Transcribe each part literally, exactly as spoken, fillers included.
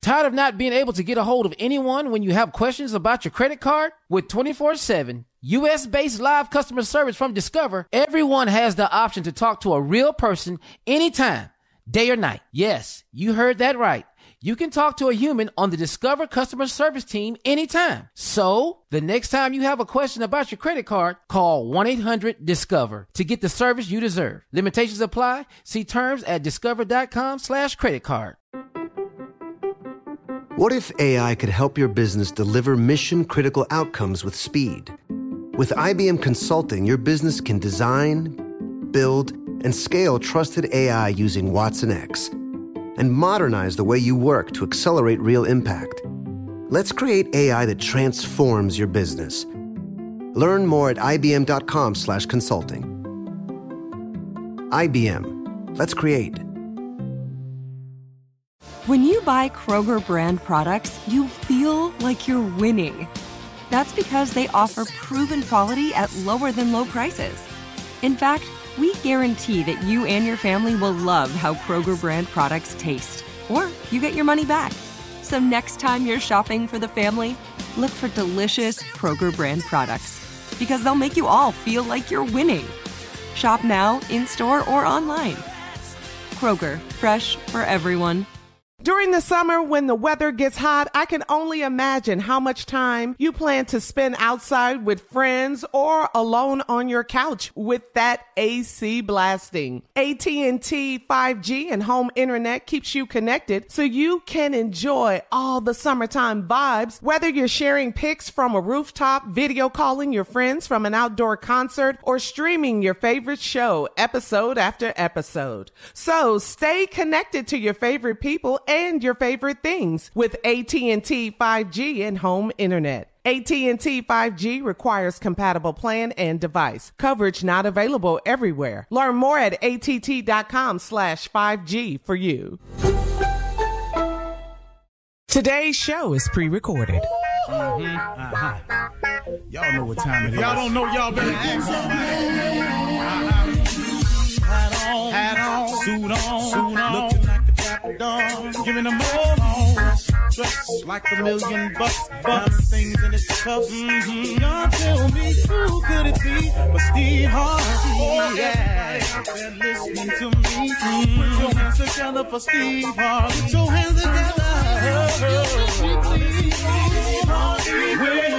Tired of not being able to get a hold of anyone when you have questions about your credit card? With twenty-four seven U S-based live customer service from Discover, everyone has the option to talk to a real person anytime, day or night. Yes, you heard that right. You can talk to a human on the Discover customer service team anytime. So, the next time you have a question about your credit card, call one eight hundred discover to get the service you deserve. Limitations apply. See terms at discover.com slash credit card. What if A I could help your business deliver mission-critical outcomes with speed? With I B M Consulting, your business can design, build, and scale trusted A I using Watson X and modernize the way you work to accelerate real impact. Let's create A I that transforms your business. Learn more at ibm.com slash consulting. I B M. Let's create. When you buy Kroger brand products, you feel like you're winning. That's because they offer proven quality at lower than low prices. In fact, we guarantee that you and your family will love how Kroger brand products taste, or you get your money back. So next time you're shopping for the family, look for delicious Kroger brand products, because they'll make you all feel like you're winning. Shop now, in-store, or online. Kroger, fresh for everyone. During the summer, when the weather gets hot, I can only imagine how much time you plan to spend outside with friends or alone on your couch with that A C blasting. A T and T five G and home internet keeps you connected so you can enjoy all the summertime vibes, whether you're sharing pics from a rooftop, video calling your friends from an outdoor concert, or streaming your favorite show episode after episode. So stay connected to your favorite people and your favorite things with A T and T five G and home internet. A T and T five G requires compatible plan and device. Coverage not available everywhere. Learn more at att.com slash 5G for you. Today's show is pre-recorded. Mm-hmm. Uh-huh. Y'all know what time it is. Y'all don't know, y'all better ask somebody. Uh-huh. Hat on, hat on, suit on, suit on. Looking like a dapper dog, giving them all on. Dressed like a million bucks, bucks, things in its cuffs. Mm-hmm. Y'all tell me who could it be but Steve Harvey? Oh, yeah. Everybody out there listening to me. Mm-hmm. Put your hands together for Steve Harvey. Put your hands together. Oh, Steve Harvey.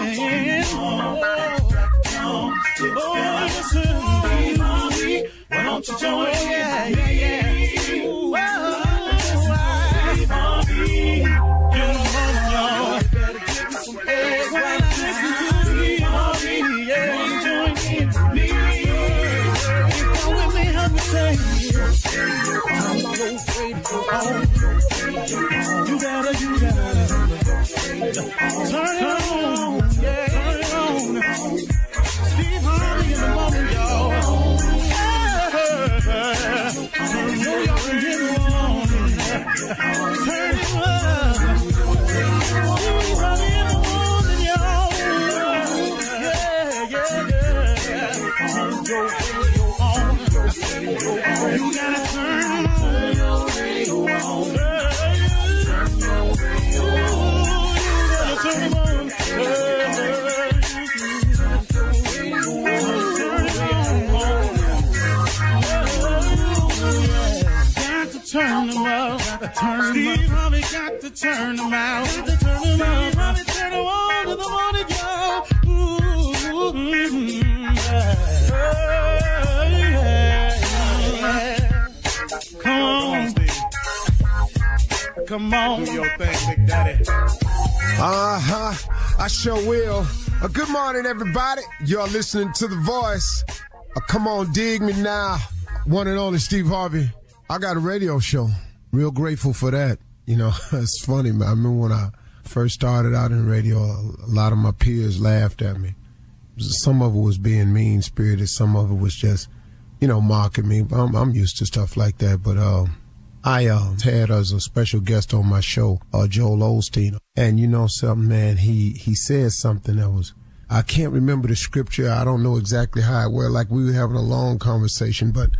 Oh, listen, Steve Harvey. Why don't you join? Yeah, yeah, yeah. Whoa, Steve Harvey. You're the one, y'all. Better give me some eggs. When I listen to Steve Harvey, yeah, join in with me. Come with me, help me say, I'm so afraid to go on. You gotta, you gotta turn it on, yeah, turn it on. Steve Harvey in the moment, y'all. Turn it on. Turn it on. Steve Harvey in the morning, y'all. Yeah, yeah, yeah. Turn your radio on. You gotta turn your radio on. Turn your radio on. You gotta turn it on. Turn them up, turn Steve Harvey got to turn them out. Got to turn them out. Steve Harvey turn them on to the morning, y'all. Ooh, mm-hmm, yeah. Yeah, yeah. Come on, Steve. Come on, do your thing, Big Daddy. Uh huh. I sure will. Uh, good morning, everybody. You're listening to The Voice. Uh, come on, dig me now. One and only Steve Harvey. I got a radio show. Real grateful for that. You know, it's funny, man. I remember when I first started out in radio, a lot of my peers laughed at me. Some of it was being mean-spirited. Some of it was just, you know, mocking me. I'm, I'm used to stuff like that. But uh, I uh, had as a special guest on my show, uh, Joel Osteen. And you know something, man, he, he said something that was, I can't remember the scripture. I don't know exactly how it went. Like we were having a long conversation, but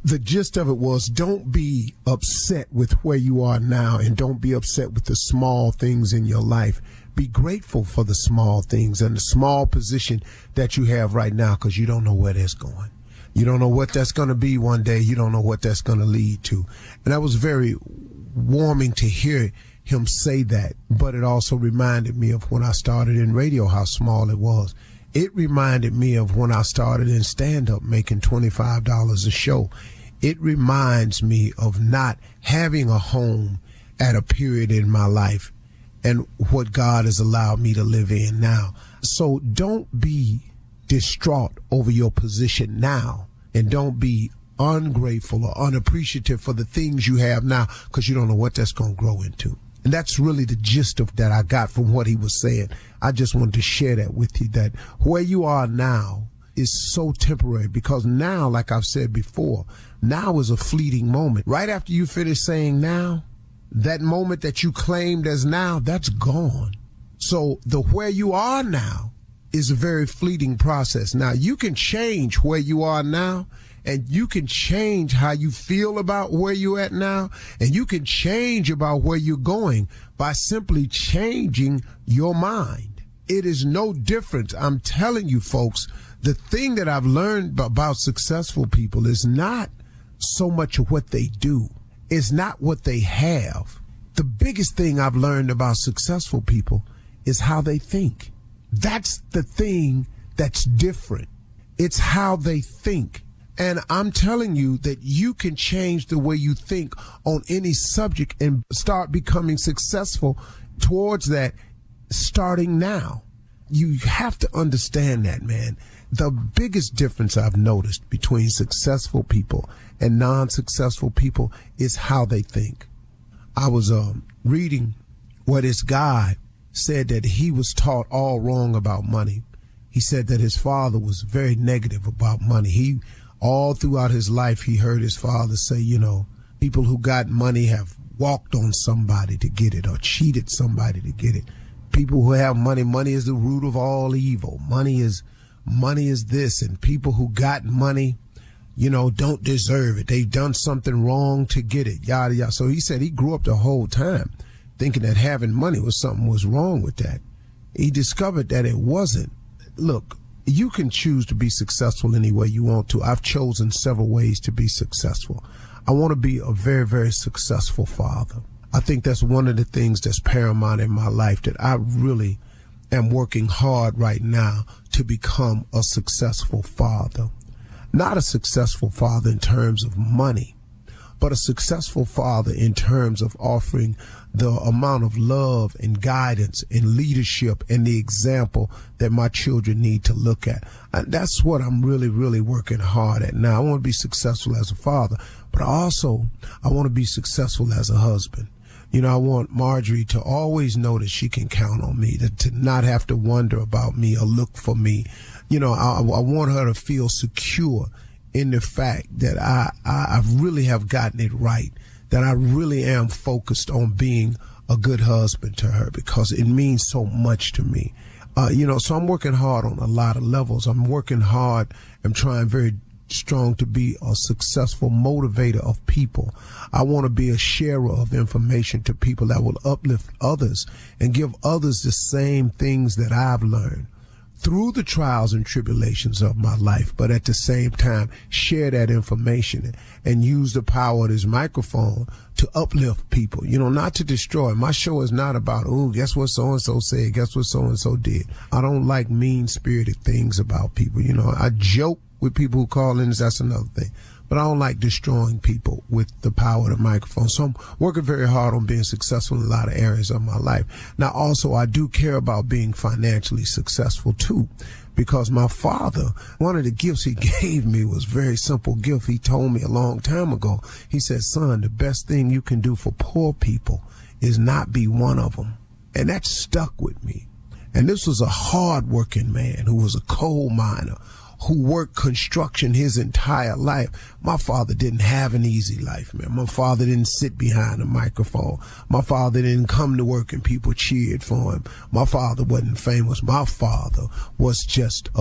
the gist of it was, don't be upset with where you are now, and don't be upset with the small things in your life. Be grateful for the small things and the small position that you have right now, because you don't know where that's going. You don't know what that's going to be one day. You don't know what that's going to lead to. And that was very warming to hear him say that. But it also reminded me of when I started in radio, how small it was. It reminded me of when I started in stand-up making twenty-five dollars a show. It reminds me of not having a home at a period in my life and what God has allowed me to live in now. So don't be distraught over your position now, and don't be ungrateful or unappreciative for the things you have now, because you don't know what that's going to grow into. And that's really the gist of that I got from what he was saying. I just wanted to share that with you, that where you are now is so temporary, because now, like I've said before, now is a fleeting moment. Right after you finish saying now, that moment that you claimed as now, that's gone. So the where you are now is a very fleeting process. Now, you can change where you are now, and you can change how you feel about where you're at now, and you can change about where you're going by simply changing your mind. It is no different. I'm telling you, folks, the thing that I've learned about successful people is not so much of what they do. It's not what they have. The biggest thing I've learned about successful people is how they think. That's the thing that's different. It's how they think. And I'm telling you that you can change the way you think on any subject and start becoming successful towards that starting now. You have to understand that, man. The biggest difference I've noticed between successful people and non-successful people is how they think. I was um, reading where this guy said that he was taught all wrong about money. He said that his father was very negative about money. He, all throughout his life, he heard his father say, you know, people who got money have walked on somebody to get it or cheated somebody to get it. People who have money, money is the root of all evil. Money is, money is this, and people who got money, you know, don't deserve it. They've done something wrong to get it, yada, yada. So he said he grew up the whole time thinking that having money was something was wrong with that. He discovered that it wasn't. Look, you can choose to be successful any way you want to. I've chosen several ways to be successful. I want to be a very, very successful father. I think that's one of the things that's paramount in my life, that I really am working hard right now to become a successful father. Not a successful father in terms of money, but a successful father in terms of offering the amount of love and guidance and leadership and the example that my children need to look at. And that's what I'm really, really working hard at now. I want to be successful as a father, but also I want to be successful as a husband. You know, I want Marjorie to always know that she can count on me, to, to not have to wonder about me or look for me. You know, I, I want her to feel secure in the fact that I, I, I really have gotten it right, that I really am focused on being a good husband to her, because it means so much to me. Uh, you know, so I'm working hard on a lot of levels. I'm working hard. I'm trying very strong to be a successful motivator of people. I want to be a sharer of information to people that will uplift others and give others the same things that I've learned through the trials and tribulations of my life, but at the same time share that information and use the power of this microphone to uplift people, you know, not to destroy. My show is not about, oh, guess what so-and-so said, guess what so-and-so did. I don't like mean-spirited things about people. You know, I joke with people who call in, that's another thing. But I don't like destroying people with the power of the microphone. So I'm working very hard on being successful in a lot of areas of my life. Now, also, I do care about being financially successful, too, because my father, one of the gifts he gave me was a very simple gift. He told me a long time ago, he said, son, the best thing you can do for poor people is not be one of them. And that stuck with me. And this was a hard-working man who was a coal miner, who worked construction his entire life. My father didn't have an easy life, man. My father didn't sit behind a microphone. My father didn't come to work and people cheered for him. My father wasn't famous. My father was just a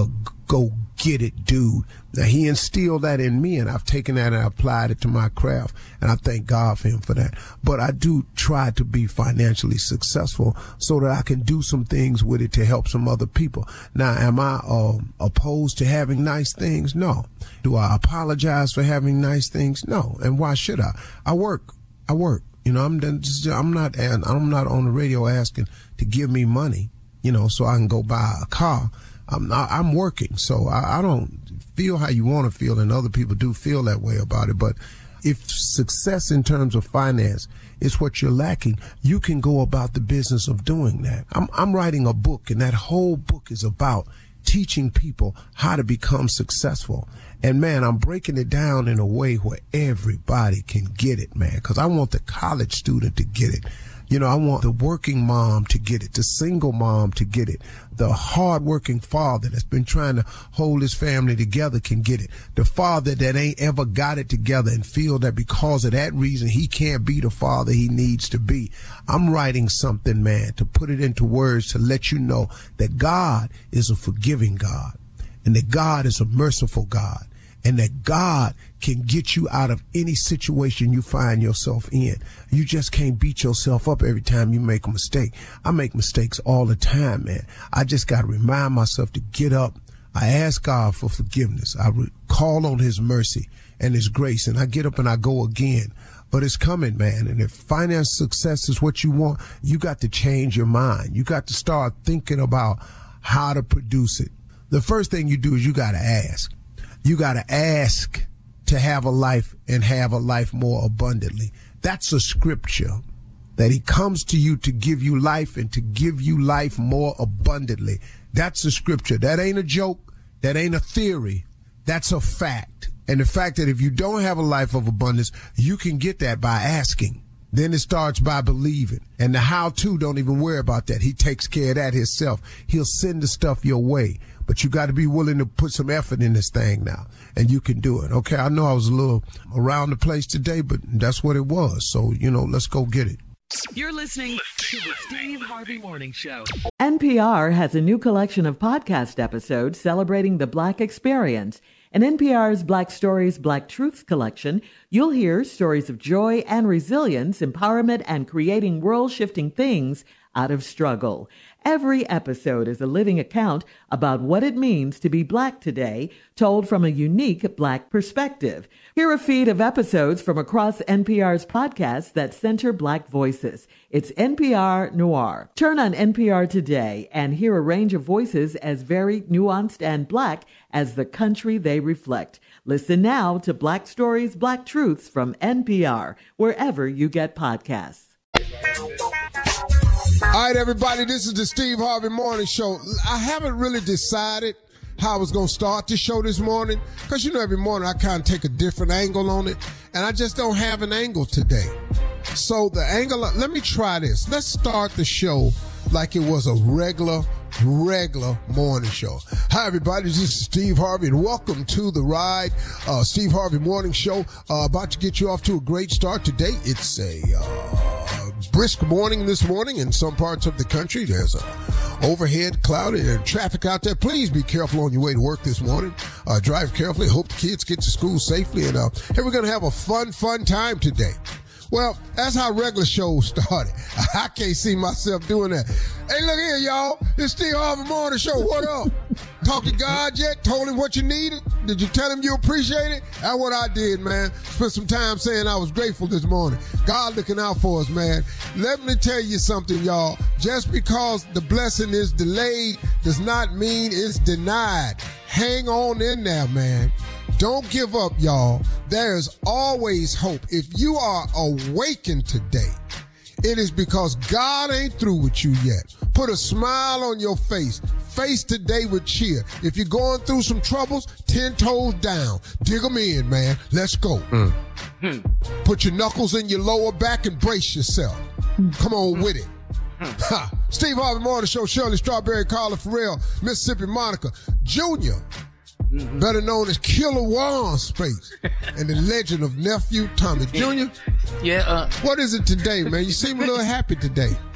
go get it dude. Now, he instilled that in me, and I've taken that and I applied it to my craft, and I thank God for him for that. But I do try to be financially successful so that I can do some things with it to help some other people. Now, am I uh, opposed to having nice things? No. Do I apologize for having nice things? No. And why should I? I work. I work. You know, I'm just, I'm not I'm not on the radio asking to give me money, you know, so I can go buy a car. I'm I'm working, so I, I don't feel how you want to feel, and other people do feel that way about it. But if success in terms of finance is what you're lacking, you can go about the business of doing that. I'm I'm writing a book, and that whole book is about teaching people how to become successful. And man, I'm breaking it down in a way where everybody can get it, man, because I want the college student to get it. You know, I want the working mom to get it, the single mom to get it, the hardworking father that's been trying to hold his family together can get it, the father that ain't ever got it together and feel that because of that reason he can't be the father he needs to be. I'm writing something, man, to put it into words to let you know that God is a forgiving God, and that God is a merciful God, and that God can get you out of any situation you find yourself in. You just can't beat yourself up every time you make a mistake. I make mistakes all the time, man. I just got to remind myself to get up. I ask God for forgiveness. I re- call on his mercy and his grace, and I get up and I go again. But it's coming, man. And if finance success is what you want, you got to change your mind. You got to start thinking about how to produce it. The first thing you do is you got to ask. You got to ask to have a life and have a life more abundantly. That's a scripture, that he comes to you to give you life and to give you life more abundantly. That's a scripture. That ain't a joke. That ain't a theory. That's a fact. And the fact that if you don't have a life of abundance, you can get that by asking. Then it starts by believing. And the how-to, don't even worry about that. He takes care of that himself. He'll send the stuff your way. But you got to be willing to put some effort in this thing now, and you can do it. Okay, I know I was a little around the place today, but that's what it was. So, you know, let's go get it. You're listening to the Steve Harvey Morning Show. N P R has a new collection of podcast episodes celebrating the Black experience. In N P R's Black Stories, Black Truths collection, you'll hear stories of joy and resilience, empowerment, and creating world-shifting things out of struggle. Every episode is a living account about what it means to be Black today, told from a unique Black perspective. Hear a feed of episodes from across N P R's podcasts that center Black voices. It's N P R Noir. Turn on N P R today and hear a range of voices as varied, nuanced, and Black as the country they reflect. Listen now to Black Stories, Black Truths from N P R, wherever you get podcasts. All right, everybody, this is the Steve Harvey Morning Show. I haven't really decided how I was going to start the show this morning, because, you know, every morning I kind of take a different angle on it, and I just don't have an angle today. So the angle, let me try this. Let's start the show like it was a regular, regular morning show. Hi, everybody. This is Steve Harvey, and welcome to the ride. Uh, Steve Harvey Morning Show, uh, about to get you off to a great start today. It's a uh, brisk morning this morning in some parts of the country. There's a overhead cloudy and traffic out there. Please be careful on your way to work this morning. Uh, drive carefully. Hope the kids get to school safely. And uh, hey, we're going to have a fun, fun time today. Well, that's how regular shows started. I can't see myself doing that. Hey, look here, y'all. It's Steve Harvey Morning Show. What up? Talk to God yet? Told him what you needed? Did you tell him you appreciate it? That's what I did, man. Spent some time saying I was grateful this morning. God looking out for us, man. Let me tell you something, y'all. Just because the blessing is delayed does not mean it's denied. Hang on in there, man. Don't give up, y'all. There's always hope. If you are awakened today, it is because God ain't through with you yet. Put a smile on your face. Face today with cheer. If you're going through some troubles, ten toes down. Dig them in, man. Let's go. Mm. Hmm. Put your knuckles in your lower back and brace yourself. Come on with it. Ha. Steve Harvey Morning Show, Shirley Strawberry, Carla Farrell, Mississippi Monica, Junior, mm-hmm. better known as Killer Warren Space, and the legend of Nephew Tommy. Junior, yeah. Uh, what is it today, man? You seem a little happy today.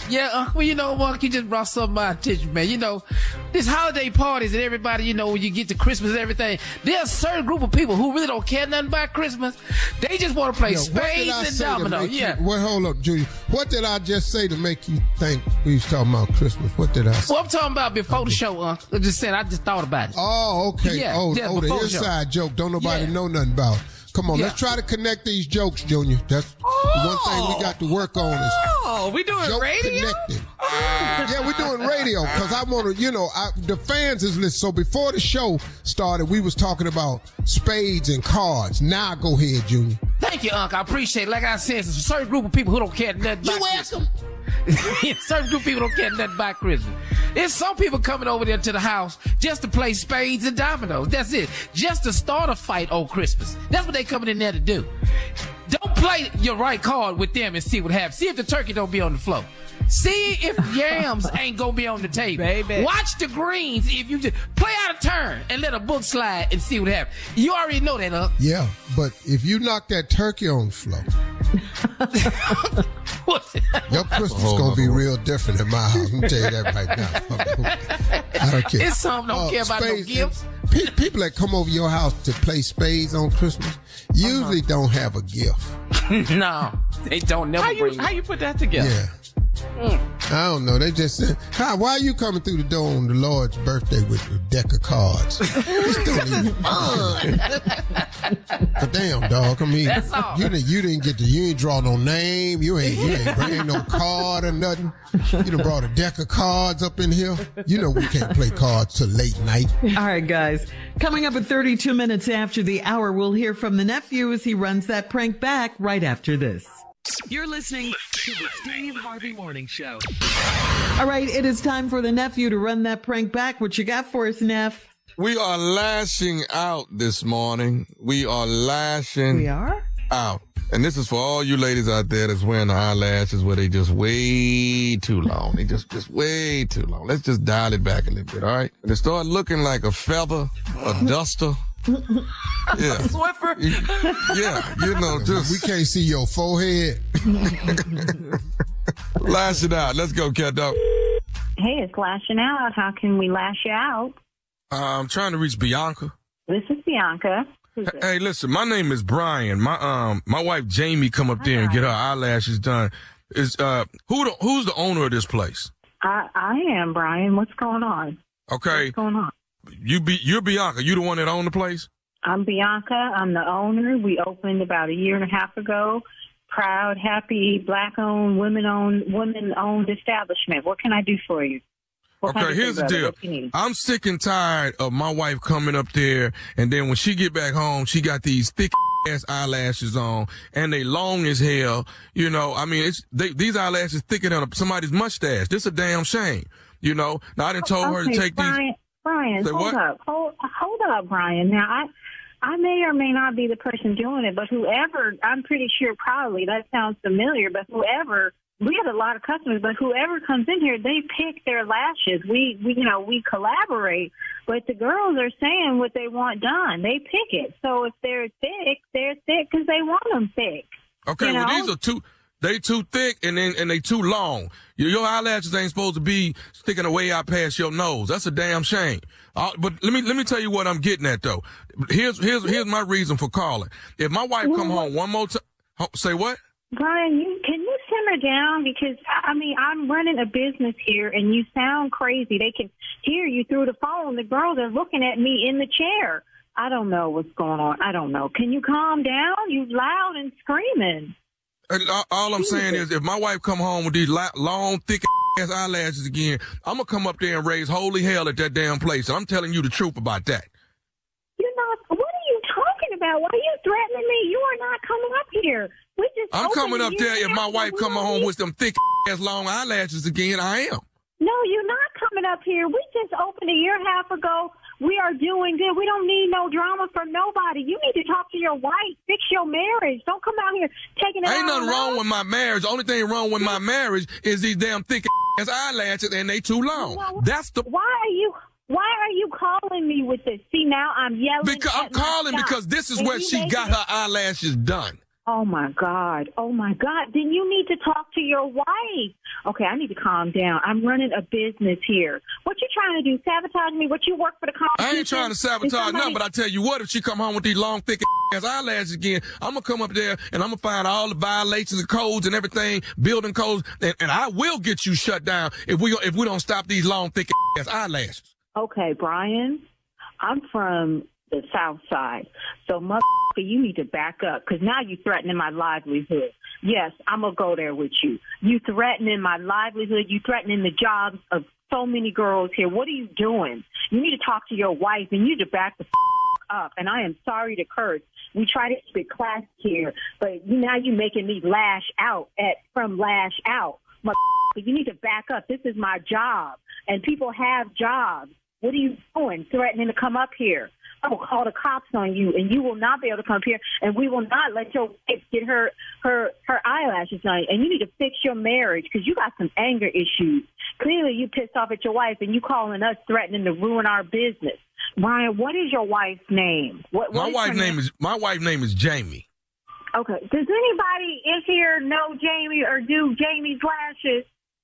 Yeah, uh, well, you know, Mark, you just brought something to my attention, man. You know, this holiday parties and everybody, you know, when you get to Christmas and everything, there's a certain group of people who really don't care nothing about Christmas. They just want to play Yo, spades and dominoes. Yeah. You, well, hold up, Junior. What did I just say to make you think we was talking about Christmas? What did I say? Well, I'm talking about before the show, Unc. I'm just saying, I just thought about it. Oh, okay. Yeah, oh, yeah, oh the before the inside show. joke. Don't nobody Yeah. know nothing about. Come on, Yeah. let's try to connect these jokes, Junior. That's Oh. the one thing we got to work on is Oh, we doing joke radio? connecting. Yeah, we're doing radio because I want to, you know, I, the fans is listening. So before the show started, we was talking about spades and cards. Now go ahead, Junior. Thank you, Unc. I appreciate it. Like I said, there's a certain group of people who don't care nothing about You Christmas. Certain group of people don't care nothing about Christmas. There's some people coming over there to the house just to play spades and dominoes. That's it. Just to start a fight on Christmas. That's what they coming in there to do. Don't play your right card with them and see what happens. See if the turkey don't be on the floor. See if yams ain't gonna be on the table. Baby. Watch the greens if you just play out a turn and let a book slide and see what happens. You already know that, huh? Yeah, but if you knock that turkey on the floor, What's it? your Christmas is gonna be real different in my house. I'm gonna tell you that right now. I don't care. It's something don't Uh, care about no spades- gifts. Pe- people that come over your house to play spades on Christmas usually don't have a gift. No, they don't never How you bring how you put that together? Yeah. I don't know. They just said, "Hi, why are you coming through the door on the Lord's birthday with a deck of cards?" This don't even fun. But damn, dog. I mean, That's all. you didn't you didn't get to you ain't draw no name. You ain't you ain't bring no card or nothing. You done brought a deck of cards up in here. You know we can't play cards till late night. All right, guys. Coming up at thirty-two minutes after the hour, we'll hear from the nephew as he runs that prank back right after this. You're listening to the Steve Harvey Morning Show. All right, it is time for the nephew to run that prank back. What you got for us, Neff? We are lashing out this morning. We are lashing We are? out. And this is for all you ladies out there that's wearing the eyelashes where they just way too long. They just, just way too long. Let's just dial it back a little bit, all right? When they start looking like a feather, a duster. Yeah. Swiffer. Yeah, you know, just. We can't see your forehead. Lash it out. Let's go, cat dog. Hey, it's lashing out. How can we lash you out? Uh, I'm trying to reach Bianca. This is Bianca. Who's it? Hey, listen, my name is Brian. My um, my wife Jamie come up there and get her eyelashes done. Is uh, who the, who's the owner of this place? I, I am, Brian. What's going on? Okay, What's going on? you be you're Bianca. You the one that own the place? I'm Bianca. I'm the owner. We opened about a year and a half ago. Proud, happy, black-owned, women-owned, women-owned establishment. What can I do for you? What can I Okay, do for here's you, the brother? deal. What you need? I'm sick and tired of my wife coming up there, and then when she get back home, she got these thick ass eyelashes on, and they long as hell. You know, I mean, it's they, these eyelashes thicker than somebody's mustache. This a damn shame. You know, now I done told her to Okay, take Brian, these. Brian, Say hold what? up. Hold, hold up, Brian. Now, I I may or may not be the person doing it, but whoever, I'm pretty sure probably, that sounds familiar, but whoever, we have a lot of customers, but whoever comes in here, they pick their lashes. We, we you know, we collaborate, but the girls are saying what they want done. They pick it. So if they're thick, they're thick because they want them thick. Okay, you well know? these are too. They too thick and then and they too long. Your, your eyelashes ain't supposed to be sticking away out past your nose. That's a damn shame. Uh, but let me let me tell you what I'm getting at though. Here's here's here's my reason for calling. If my wife come home one more time, say what? Brian, you, can you simmer down? Because, I mean, I'm running a business here, and you sound crazy. They can hear you through the phone. The girls are looking at me in the chair. I don't know what's going on. I don't know. Can you calm down? You loud and screaming. And all- all I'm saying is, if my wife come home with these la- long, thick ass eyelashes again, I'm gonna come up there and raise holy hell at that damn place. And I'm telling you the truth about that. You're not. What are you talking about? Why are you threatening me? You are not coming up here. We just. I'm opened coming a up year there. and If a my half wife ago. come We home don't with them thick ass long eyelashes again, I am. No, you're not coming up here. We just opened a year and a half ago. We are doing good. We don't need no drama from nobody. You need to talk to your wife. Fix your marriage. Don't come out here taking it Ain't out nothing on wrong us. with my marriage. The only thing wrong with my marriage is these damn thick ass eyelashes and they too long. Well, That's the Why are you? Why are you calling me with this? See, now I'm yelling. because I'm at my calling shop, because this is and where you she making got it- her eyelashes done. Oh, my God. Oh, my God. Then you need to talk to your wife. Okay, I need to calm down. I'm running a business here. What you trying to do, sabotage me? What you work for the competition? I ain't trying to sabotage somebody... nothing, but I tell you what, if she come home with these long, thick ass eyelashes again, I'm going to come up there and I'm going to find all the violations of codes and everything, building codes, and, and I will get you shut down if we if we don't stop these long, thick ass eyelashes. Okay, Brian, I'm from the South Side, so motherfucker, you need to back up, because now you're threatening my livelihood. Yes, I'm going to go there with you. You threatening my livelihood. You threatening the jobs of so many girls here. What are you doing? You need to talk to your wife, and you need to back the up. And I am sorry to curse. We try to keep it classy here, but now you're making me lash out at from lash out. Motherfucker, you need to back up. This is my job, and people have jobs. What are you doing? Threatening to come up here. I will call the cops on you, and you will not be able to come up here, and we will not let your wife get her her her eyelashes done. And you need to fix your marriage, because you got some anger issues. Clearly, you pissed off at your wife, and you calling us threatening to ruin our business. Brian, what is your wife's name? What, what my wife's name? name is my wife's name is Jamie. Okay. Does anybody in here know Jamie or do Jamie's lashes?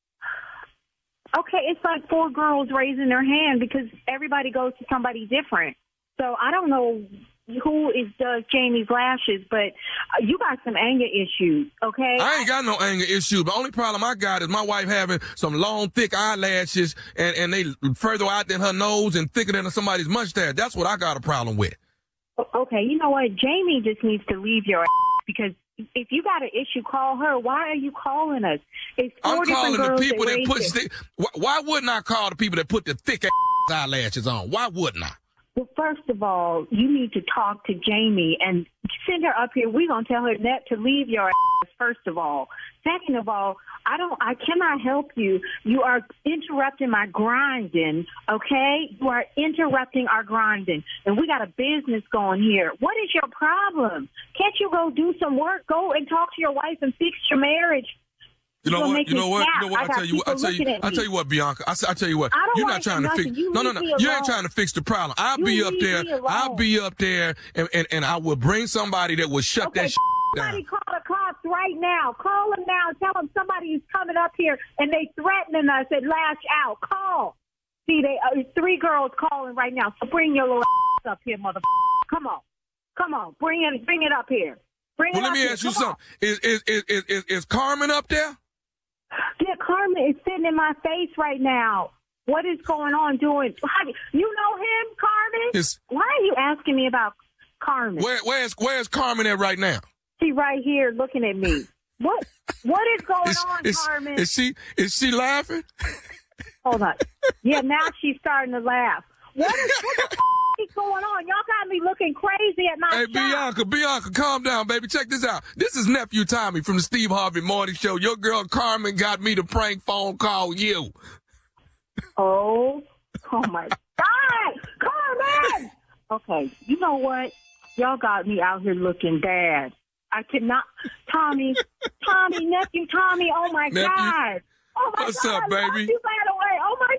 Okay, it's like four girls raising their hand because everybody goes to somebody different. So I don't know who is does Jamie's lashes, but you got some anger issues, okay? I ain't got no anger issues. The only problem I got is my wife having some long, thick eyelashes, and, and they further out than her nose and thicker than somebody's mustache. That's what I got a problem with. Okay, you know what? Jamie just needs to leave your ass, because if you got an issue, call her. Why are you calling us? It's four I'm calling the people that, that put thick. Why, why wouldn't I call the people that put the thick eyelashes on? Why wouldn't I? Well, first of all, you need to talk to Jamie and send her up here. We're going to tell her that to leave your ass, first of all. Second of all, I don't, I cannot help you. You are interrupting my grinding, okay? You are interrupting our grinding. And we got a business going here. What is your problem? Can't you go do some work? Go and talk to your wife and fix your marriage. You know what? You know what? You know what? I tell you what. I tell you. I tell you what, Bianca. I, I tell you what. You're not trying to fix. No, no, no. You ain't trying to fix the problem. I'll be up there. I'll be up there, and, and and I will bring somebody that will shut that shit down. Somebody call the cops right now. Call them now. Tell them somebody is coming up here and they threatening us and lash out. Call. See, they uh, three girls calling right now. So bring your little ass up here, motherfucker. Come on, come on. Bring it. Bring it up here. Bring well, it let up me here. ask you Come something. Is is, is is is is Carmen up there? Yeah, Carmen is sitting in my face right now. What is going on doing? How, you know him, Carmen? It's, Why are you asking me about Carmen? Where, where's Where's Carmen at right now? She right here looking at me. What What is going is, on, is, Carmen? Is she Is she laughing? Hold on. Yeah, now she's starting to laugh. What is what the f- is going on? Y'all got me looking crazy at my Hey, shop. Bianca, Bianca, calm down, baby. Check this out. This is Nephew Tommy from the Steve Harvey Morning Show. Your girl Carmen got me to prank phone call you. Oh, oh my God, Carmen! Okay, you know what? Y'all got me out here looking bad. I cannot, Tommy, Tommy, nephew Tommy. Oh my nephew, God! Oh my what's God! up, baby? I love you right away. Oh my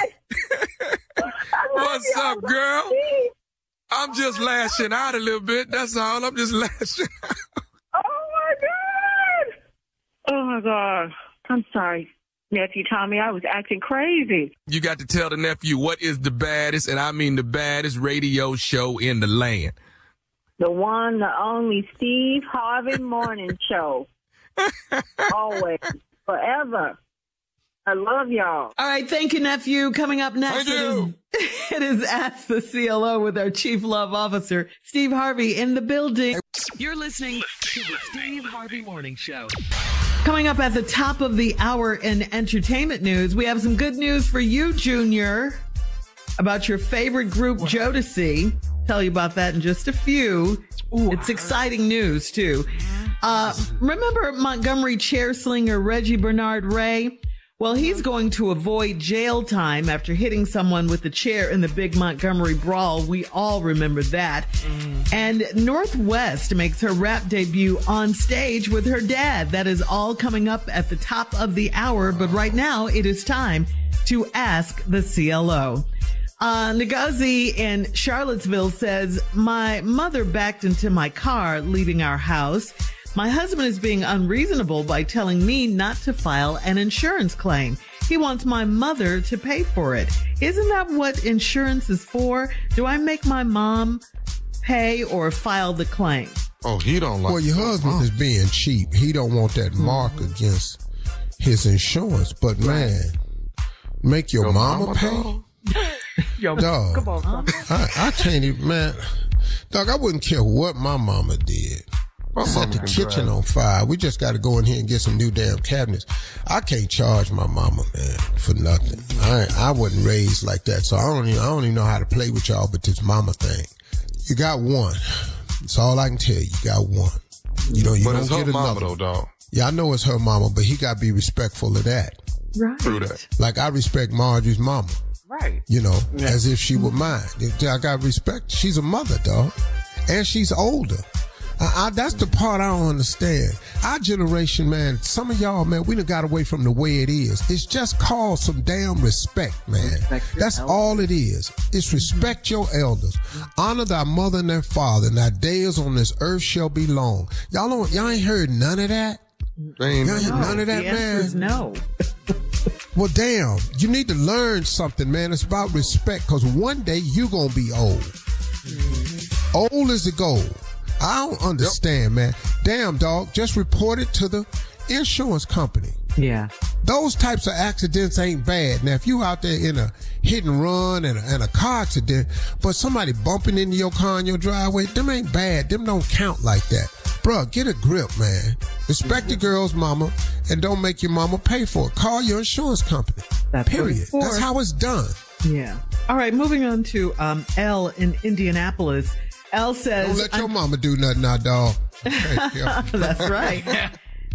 God! What's you. up, girl? I'm just oh lashing God. out a little bit. That's all. I'm just lashing out. Oh my God! Oh my God! I'm sorry. Nephew Tommy, I was acting crazy. You got to tell the nephew what is the baddest, and I mean the baddest radio show in the land. The one, the only Steve Harvey Morning Show. Always. Forever. I love y'all. All right. Thank you, nephew. Coming up next, it is, it is Ask the C L O with our Chief Love Officer, Steve Harvey, in the building. You're listening to the Steve Harvey Morning Show. Coming up at the top of the hour in entertainment news, we have some good news for you, Junior, about your favorite group, Jodeci. Tell you about that in just a few. Ooh, it's exciting news, too. Uh, remember Montgomery chair slinger Reggie Bernard Ray? Well, he's going to avoid jail time after hitting someone with the chair in the big Montgomery brawl. We all remember that. Mm. And Northwest makes her rap debut on stage with her dad. That is all coming up at the top of the hour. But right now, it is time to Ask the C L O. Uh, Ngozi in Charlottesville says, my mother backed into my car leaving our house. My husband is being unreasonable by telling me not to file an insurance claim. He wants my mother to pay for it. Isn't that what insurance is for? Do I make my mom pay or file the claim? Oh, he don't like. Well, your husband oh. is being cheap. He don't want that mark mm-hmm. against his insurance. But man, make your, your mama, mama pay. Yo, dog, come on, I, I can't even, man. Dog, I wouldn't care what my mama did. My Set the kitchen on fire. We just got to go in here and get some new damn cabinets. I can't charge my mama, man, for nothing. I I wasn't raised like that, so I don't even I don't even know how to play with y'all. But this mama thing, you got one. That's all I can tell you. You got one. You know, you but don't it's get her another. mama though, dog. Yeah, I know it's her mama, but he got to be respectful of that. Right. True that. Like I respect Marjorie's mama. Right. You know, yeah. as if she were mine. I got respect. She's a mother, dog, and she's older. I, I, that's the part I don't understand. Our generation, man, some of y'all, man, we done got away from the way it is. It's just called some damn respect, man. Respect that's elders. All it is. It's respect your elders. Honor thy mother and thy father, and thy days on this earth shall be long. Y'all don't, y'all ain't heard none of that? Ain't y'all ain't no, heard none of that, the answer man? Is no. Well, damn, you need to learn something, man. It's about respect, because one day you going to be old. Mm-hmm. Old is the goal. I don't understand, yep. man. Damn, dog, just report it to the insurance company. Yeah. Those types of accidents ain't bad. Now, if you out there in a hit and run and a, and a car accident, but somebody bumping into your car in your driveway, them ain't bad. Them don't count like that. Bruh, get a grip, man. Respect the girl's mama and don't make your mama pay for it. Call your insurance company. That's Period. That's how it's done. Yeah. All right, moving on to um, L in Indianapolis. L says, don't let your I'm, mama do nothing now, dog. Okay, yeah. That's right.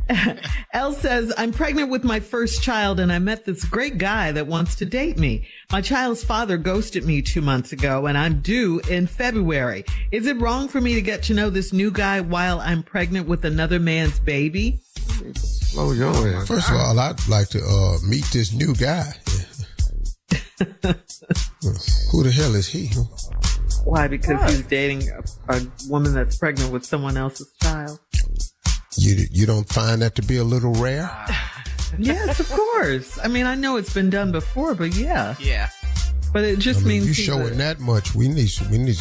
L says, I'm pregnant with my first child and I met this great guy that wants to date me. My child's father ghosted me two months ago and I'm due in February. Is it wrong for me to get to know this new guy while I'm pregnant with another man's baby? Oh, yo, man. First of all, I'd like to uh, meet this new guy. Who the hell is he? Why? Because what? He's dating a, a woman that's pregnant with someone else's child. You you don't find that to be a little rare? Yes, of course. I mean, I know it's been done before, but yeah. Yeah. But it just I mean, means you showing a... that much. We need we need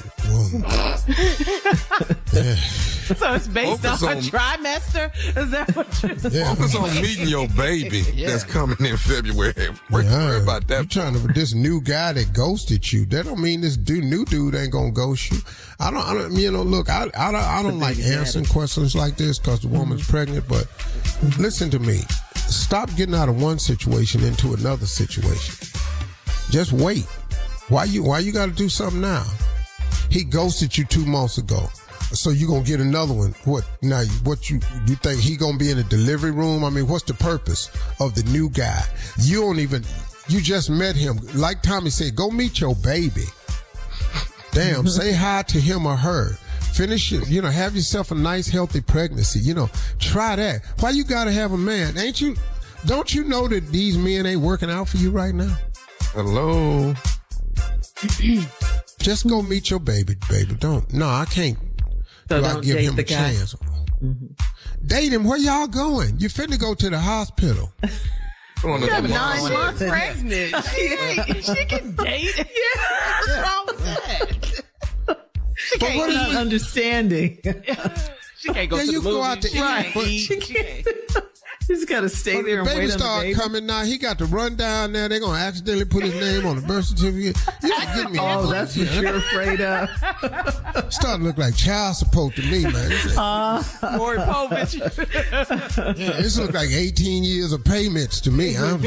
yeah. So it's based on, on trimester? Is that what you're saying? Yeah. Focus on meeting your baby yeah. that's coming in February. Worry yeah, about that. You trying to this new guy that ghosted you? That don't mean this dude, new dude ain't gonna ghost you. I don't. I don't. You know, look, I I don't, I don't like answering questions like this because the woman's mm-hmm. pregnant. But listen to me. Stop getting out of one situation into another situation. Just wait. Why you Why you got to do something now? He ghosted you two months ago. So you gonna get another one? What now? What you you think he gonna be in a delivery room? I mean, what's the purpose of the new guy? You don't even. You just met him. Like Tommy said, go meet your baby. Damn, say hi to him or her. Finish it. You know, have yourself a nice, healthy pregnancy. You know, try that. Why you gotta have a man? Ain't you? Don't you know that these men ain't working out for you right now? Hello. Just go meet your baby, baby. Don't. No, I can't. So do don't I give date him the a guy. chance? Mm-hmm. Date him. Where y'all going? You finna go to the hospital. You're nine months pregnant. She, she can date. Yeah. What's wrong with that? She but what is not understanding? She can't go yeah, to you the movie. Go out to she eat, can't but eat. she can't. He's got to stay when there and the baby wait on start the baby. coming now. He got to run down there. They're gonna accidentally put his name on the birth certificate. You just get me. Oh, that's what you're afraid of. Starting to look like child support to me, man. Uh, Maury Povich. Yeah, this look like eighteen years of payments to me. I'm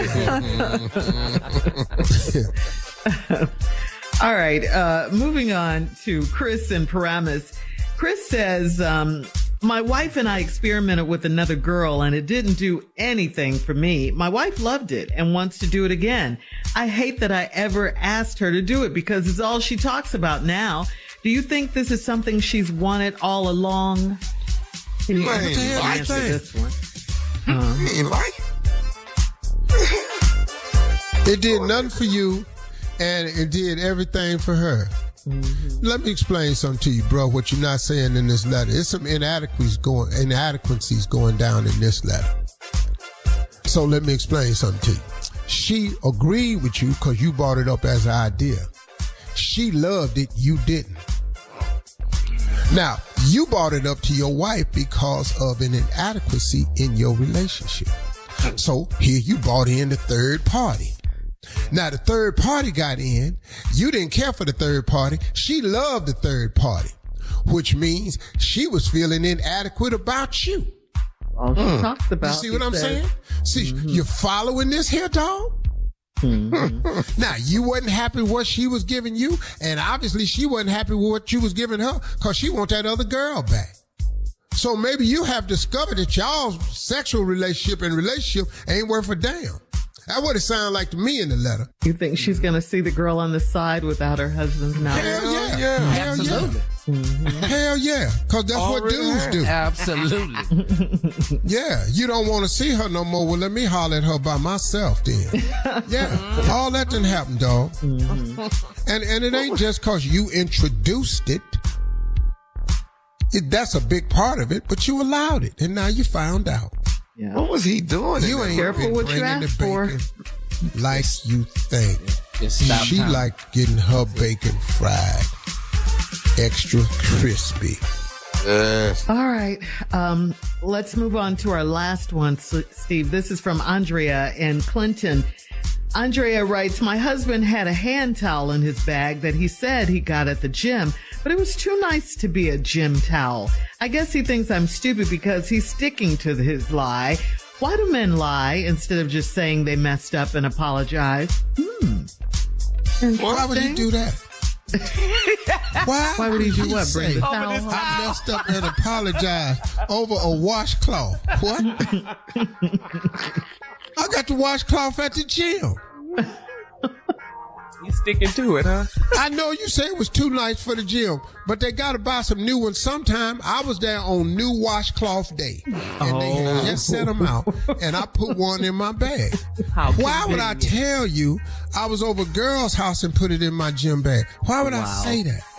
All right. Uh, moving on to Chris in Paramus. Chris says, um, my wife and I experimented with another girl and it didn't do anything for me. My wife loved it and wants to do it again. I hate that I ever asked her to do it because it's all she talks about now. Do you think this is something she's wanted all along? Can you Man, answer like this one? Uh, you ain't like it did nothing for you and it did everything for her. Mm-hmm. Let me explain something to you, bro, what you're not saying in this letter. There's some inadequacies going, inadequacies going down in this letter. So let me explain something to you. She agreed with you because you brought it up as an idea. She loved it, you didn't. Now, you brought it up to your wife because of an inadequacy in your relationship. So here you brought in the third party. Now, the third party got in. You didn't care for the third party. She loved the third party, which means she was feeling inadequate about you. All she mm. talks about. You see what I'm says, saying? See, mm-hmm. You're following this here, dog? Mm-hmm. Now, you wasn't happy with what she was giving you, and obviously she wasn't happy with what you was giving her because she want that other girl back. So maybe you have discovered that y'all's sexual relationship and relationship ain't worth a damn. That's what it sounded like to me in the letter. You think she's going to see the girl on the side without her husband's knowledge? Hell yeah. yeah. Hell Absolutely. yeah. Mm-hmm. Hell yeah. Because that's Already what dudes have. do. Absolutely. Yeah. You don't want to see her no more. Well, let me holler at her by myself then. Yeah. All that didn't happen, dog. Mm-hmm. And, and it ain't just because you introduced it. it. That's a big part of it, but you allowed it. And now you found out. Yeah. What was he doing? You ain't careful what you ask for. Like you think. She time. like getting her bacon fried, extra crispy. Uh. All right. Um, let's move on to our last one, Steve. This is from Andrea in Clinton. Andrea writes, my husband had a hand towel in his bag that he said he got at the gym, but it was too nice to be a gym towel. I guess he thinks I'm stupid because he's sticking to his lie. Why do men lie instead of just saying they messed up and apologize? Hmm. Why would he do that? Why? Why would he do what? Bring the towel home? I messed up and apologize over a washcloth. What? I got the washcloth at the gym. You sticking to it, huh? I know you say it was too nice for the gym, but they got to buy some new ones sometime. I was there on new washcloth day, and oh. they had just set them out, and I put one in my bag. How Why would I tell you I was over a girl's house and put it in my gym bag? Why would wow. I say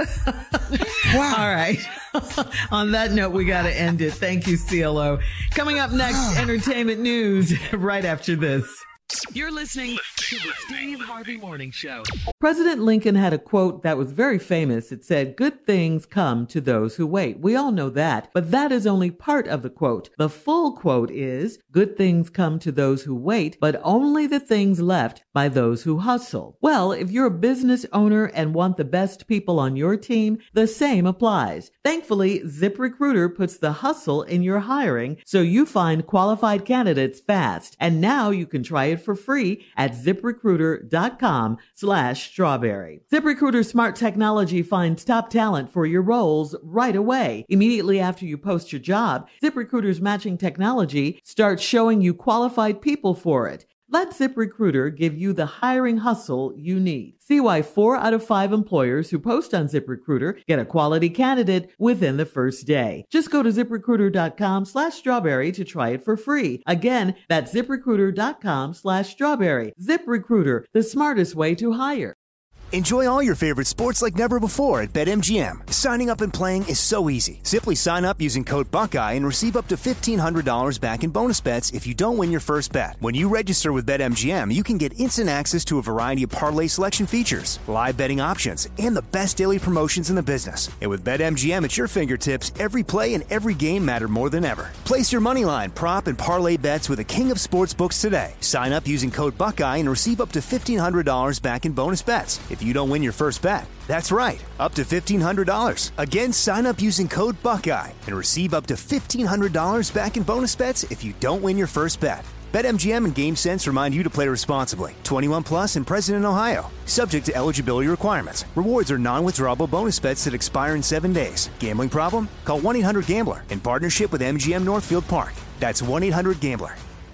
that? Why? All right. On that note, we got to end it. Thank you, C L O. Coming up next, entertainment news right after this. You're listening to the Steve Harvey Morning Show. President Lincoln had a quote that was very famous. It said, good things come to those who wait. We all know that, but that is only part of the quote. The full quote is, good things come to those who wait, but only the things left by those who hustle. Well, if you're a business owner and want the best people on your team, the same applies. Thankfully, ZipRecruiter puts the hustle in your hiring so you find qualified candidates fast. And now you can try it for free at ZipRecruiter.com slash strawberry. ZipRecruiter smart technology finds top talent for your roles right away. Immediately after you post your job, ZipRecruiter's matching technology starts showing you qualified people for it. Let ZipRecruiter give you the hiring hustle you need. See why four out of five employers who post on ZipRecruiter get a quality candidate within the first day. Just go to ZipRecruiter.com slash strawberry to try it for free. Again, that's ZipRecruiter.com slash strawberry. ZipRecruiter, the smartest way to hire. Enjoy all your favorite sports like never before at BetMGM. Signing up and playing is so easy. Simply sign up using code Buckeye and receive up to fifteen hundred dollars back in bonus bets if you don't win your first bet. When you register with BetMGM, you can get instant access to a variety of parlay selection features, live betting options, and the best daily promotions in the business. And with BetMGM at your fingertips, every play and every game matter more than ever. Place your moneyline, prop, and parlay bets with the king of sportsbooks today. Sign up using code Buckeye and receive up to fifteen hundred dollars back in bonus bets if you don't win your first bet. That's right, up to fifteen hundred dollars. Again, sign up using code Buckeye and receive up to fifteen hundred dollars back in bonus bets if you don't win your first bet. BetMGM and GameSense remind you to play responsibly. twenty-one plus and present in Ohio. Subject to eligibility requirements. Rewards are non-withdrawable bonus bets that expire in seven days. Gambling problem? Call one eight hundred gambler in partnership with M G M Northfield Park. That's one eight hundred gambler.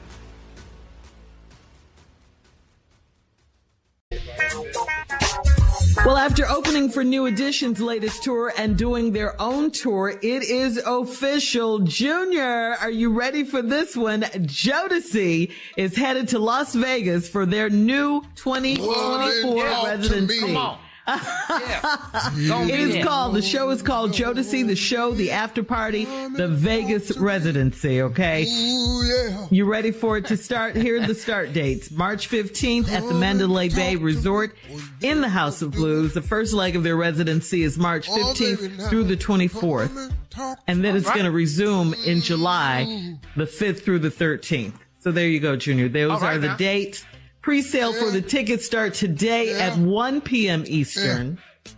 Well, after opening for New Edition's latest tour and doing their own tour, it is official. Junior, are you ready for this one? Jodeci is headed to Las Vegas for their new twenty twenty-four residency. Yeah. It is called, the show is called Jodeci, the show, the after party, the Vegas residency, okay? Ooh, yeah. You ready for it to start? Here are the start dates. March fifteenth at the Mandalay Bay Resort in the House of Blues. The first leg of their residency is March fifteenth through the twenty-fourth. And then it's going to resume in July, the fifth through the thirteenth. So there you go, Junior. Those right, are the now. dates. Pre-sale for the tickets start today Yeah. at one p.m. Eastern.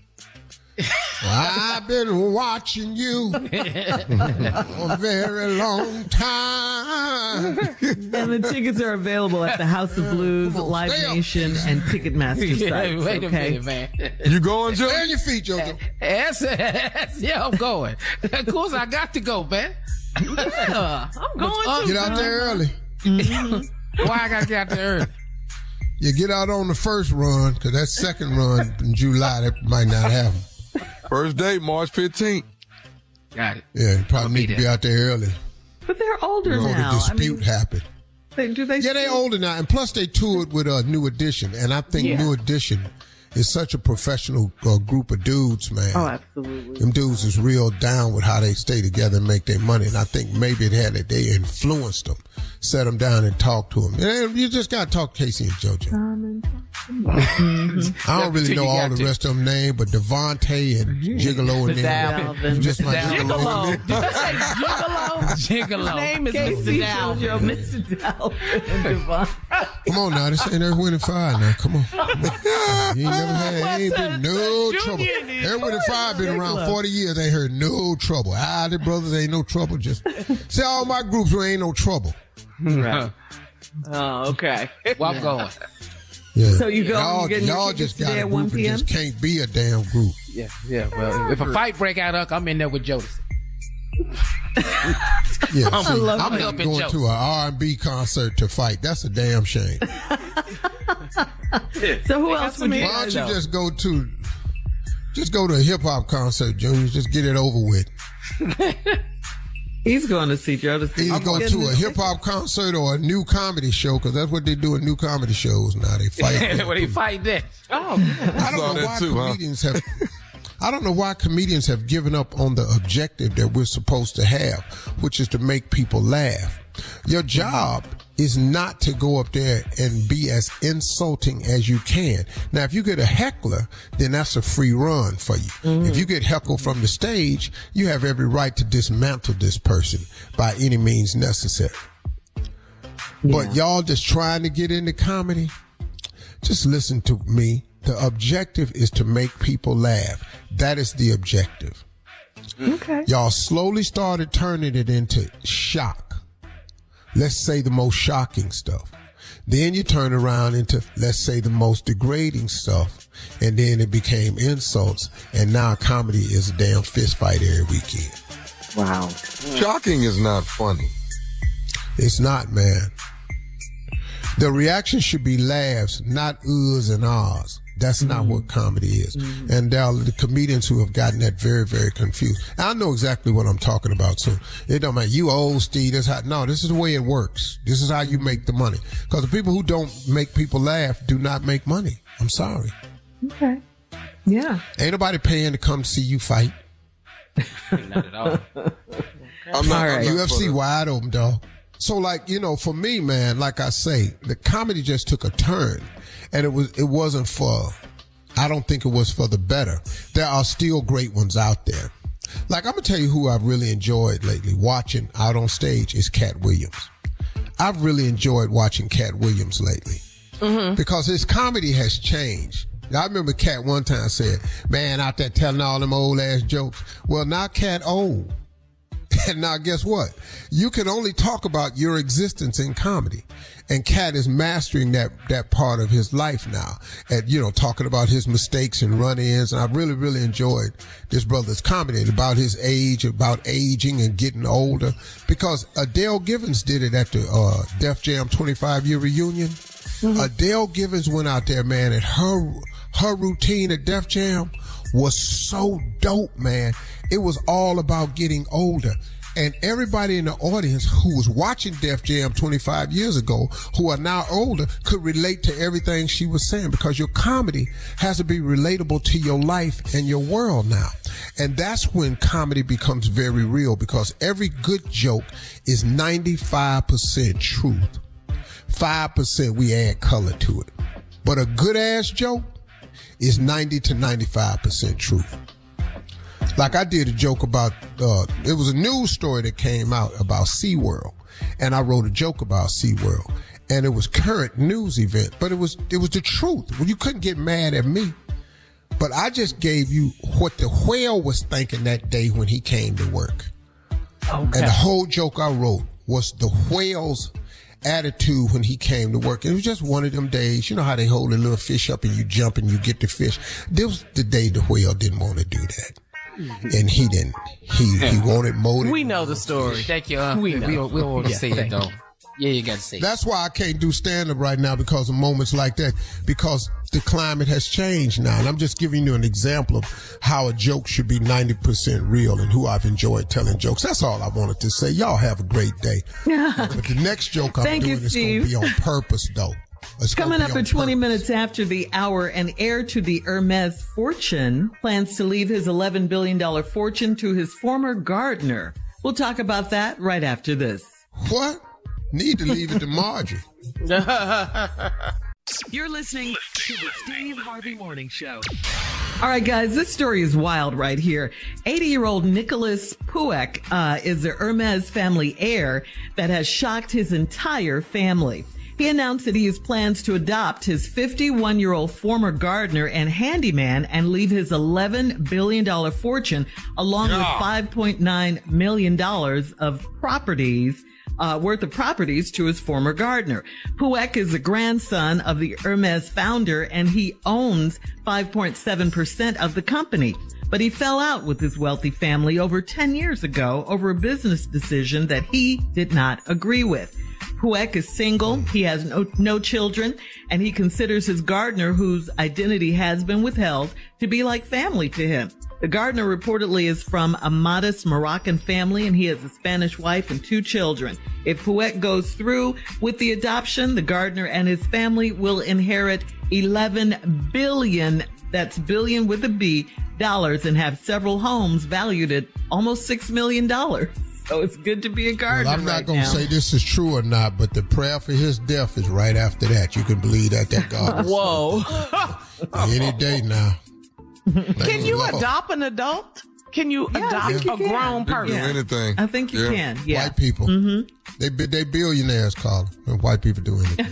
I've been watching you for a very long time. And the tickets are available at the House of Blues, Live Nation, and Ticketmaster Yeah, sites. wait a okay? minute, man. You going, Joe? Stay on your feet, Jojo. Yes, yes, yeah, I'm going. Of course, I got to go, man. Yeah, I'm going to. Get out there early. Why I got to get out there early? You get out on the first run, because that second run in July, that might not happen. First date, March fifteenth. Got it. Yeah, you probably I'll need be to be there. out there early But they're older before now. the dispute I mean, happen. they, do they Yeah, they still- older now, and plus they toured with a New Edition, and I think Yeah. New Edition is such a professional uh, group of dudes, man. Oh, absolutely. Them dudes is real down with how they stay together and make their money, and I think maybe it had it. They influenced them, set them down and talk to them. And you just got to talk Casey and JoJo. I don't really know all the rest of them names, but Devontae and Gigolo and them. Dalvin. Just my Gigolo. Gigolo. Did you say Gigolo? Gigolo. His name is Casey, Mister JoJo, Dalvin. Mister Dalvin, and Devon. Come on now, this ain't Earth, Wind and Fire now. Come on. Come on. You ain't never had, ain't been no trouble. Earth, Wind and Fire been around forty years, ain't heard no trouble. Ah, the brothers ain't no trouble. Just say all my groups where ain't no trouble. Right. Oh, okay. Well, I'm going. Yeah. So you go, y'all, you getting your y'all tickets just got today a at group one and p.m.? just can't be a damn group. Yeah, yeah. Well, if a fight break out, Unc, I'm in there with Jodeci. Yeah, I'm- see, I'm I'm helping going Joe. to an R and B concert to fight. That's a damn shame. So who else would you Why don't you know? just go to just go to a hip hop concert, Junior? Just get it over with. He's going to see Jodeci. Either go to a hip hop concert or a new comedy show, because that's what they do in new comedy shows now. They fight. When he fight that. Oh, I don't Saw know that why too, huh? comedians have. I don't know why comedians have given up on the objective that we're supposed to have, which is to make people laugh. Your job is not to go up there and be as insulting as you can. Now, if you get a heckler, then that's a free run for you. Mm-hmm. If you get heckled from the stage, you have every right to dismantle this person by any means necessary. But y'all just trying to get into comedy, just listen to me. The objective is to make people laugh. That is the objective. Okay. Y'all slowly started turning it into shock. Let's say the most shocking stuff. Then you turn around into, let's say, the most degrading stuff. And then it became insults. And now comedy is a damn fist fight every weekend. Wow. Shocking is not funny. It's not, man. The reaction should be laughs, not uhs and ahs. That's not mm-hmm. what comedy is. Mm-hmm. And there are the comedians who have gotten that very, very confused. I know exactly what I'm talking about, so it don't matter. You old Steve, that's how, no, this is the way it works. This is how you make the money. Because the people who don't make people laugh do not make money. I'm sorry. Okay. Yeah. Ain't nobody paying to come see you fight. Not at all. I'm not, All right. I'm U not F for C the- wide open, dog. So, like, you know, for me, man, like I say, the comedy just took a turn, and it was it wasn't for. I don't think it was for the better. There are still great ones out there. Like, I'm gonna tell you who I've really enjoyed lately watching out on stage is Cat Williams. I've really enjoyed watching Cat Williams lately mm-hmm. because his comedy has changed. I remember Cat one time said, "Man, out there telling all them old ass jokes." Well, now Cat old. And now guess what? You can only talk about your existence in comedy. And Cat is mastering that, that part of his life now. And, you know, talking about his mistakes and run-ins. And I really, really enjoyed this brother's comedy about his age, about aging and getting older. Because Adele Givens did it at the uh, Def Jam twenty-five year reunion. Mm-hmm. Adele Givens went out there, man, and her, her routine at Def Jam was so dope, man. It was all about getting older. And everybody in the audience who was watching Def Jam twenty-five years ago, who are now older, could relate to everything she was saying, because your comedy has to be relatable to your life and your world now. And that's when comedy becomes very real, because every good joke is ninety-five percent truth. five percent we add color to it. But a good ass joke is ninety to ninety-five percent truth. Like I did a joke about, uh, it was a news story that came out about SeaWorld, and I wrote a joke about SeaWorld, and it was current news event, but it was, it was the truth. Well, you couldn't get mad at me, but I just gave you what the whale was thinking that day when he came to work. Okay. And the whole joke I wrote was the whale's attitude when he came to work. It was just one of them days. You know how they hold a little fish up and you jump and you get the fish. This was the day the whale didn't want to do that. And he didn't. He he wanted more than We know the story. Thank you. Uh, we know. We don't, we don't want to Yeah, say it, thank though. you. Yeah, you got to say it. That's why I can't do stand-up right now, because of moments like that, because the climate has changed now. And I'm just giving you an example of how a joke should be ninety percent real and who I've enjoyed telling jokes. That's all I wanted to say. Y'all have a great day. But the next joke I'm Thank doing you, is going to be on purpose, though. It's Coming gonna up be at on twenty purpose. minutes after the hour, an heir to the Hermes fortune plans to leave his eleven billion dollars fortune to his former gardener. We'll talk about that right after this. What? Need to leave it to Marjorie. You're listening to the Steve Harvey Morning Show. All right, guys, this story is wild right here. eighty-year-old Nicholas Puek uh, is the Hermes family heir that has shocked his entire family. He announced that he has plans to adopt his fifty-one-year-old former gardener and handyman and leave his eleven billion dollars fortune along Yeah. with five point nine million dollars of properties Uh, worth of properties to his former gardener. Puek is the grandson of the Hermes founder, and he owns five point seven percent of the company. But he fell out with his wealthy family over ten years ago over a business decision that he did not agree with. Puek is single, he has no, no children, and he considers his gardener, whose identity has been withheld, to be like family to him. The gardener reportedly is from a modest Moroccan family, and he has a Spanish wife and two children. If Puek goes through with the adoption, the gardener and his family will inherit eleven billion, that's billion with a B, dollars, and have several homes valued at almost six million dollars. So it's good to be a gardener. Well, I'm not right going to now. say this is true or not, but the prayer for his death is right after that. You can believe that. That God. Whoa. Any day now. Can you Lord. adopt an adult? Can you Yeah, I adopt think you a can. grown You can person? do anything. I think you Yeah. can. Yeah. White people. Mm-hmm. They they billionaires, Carl. And white people do anything.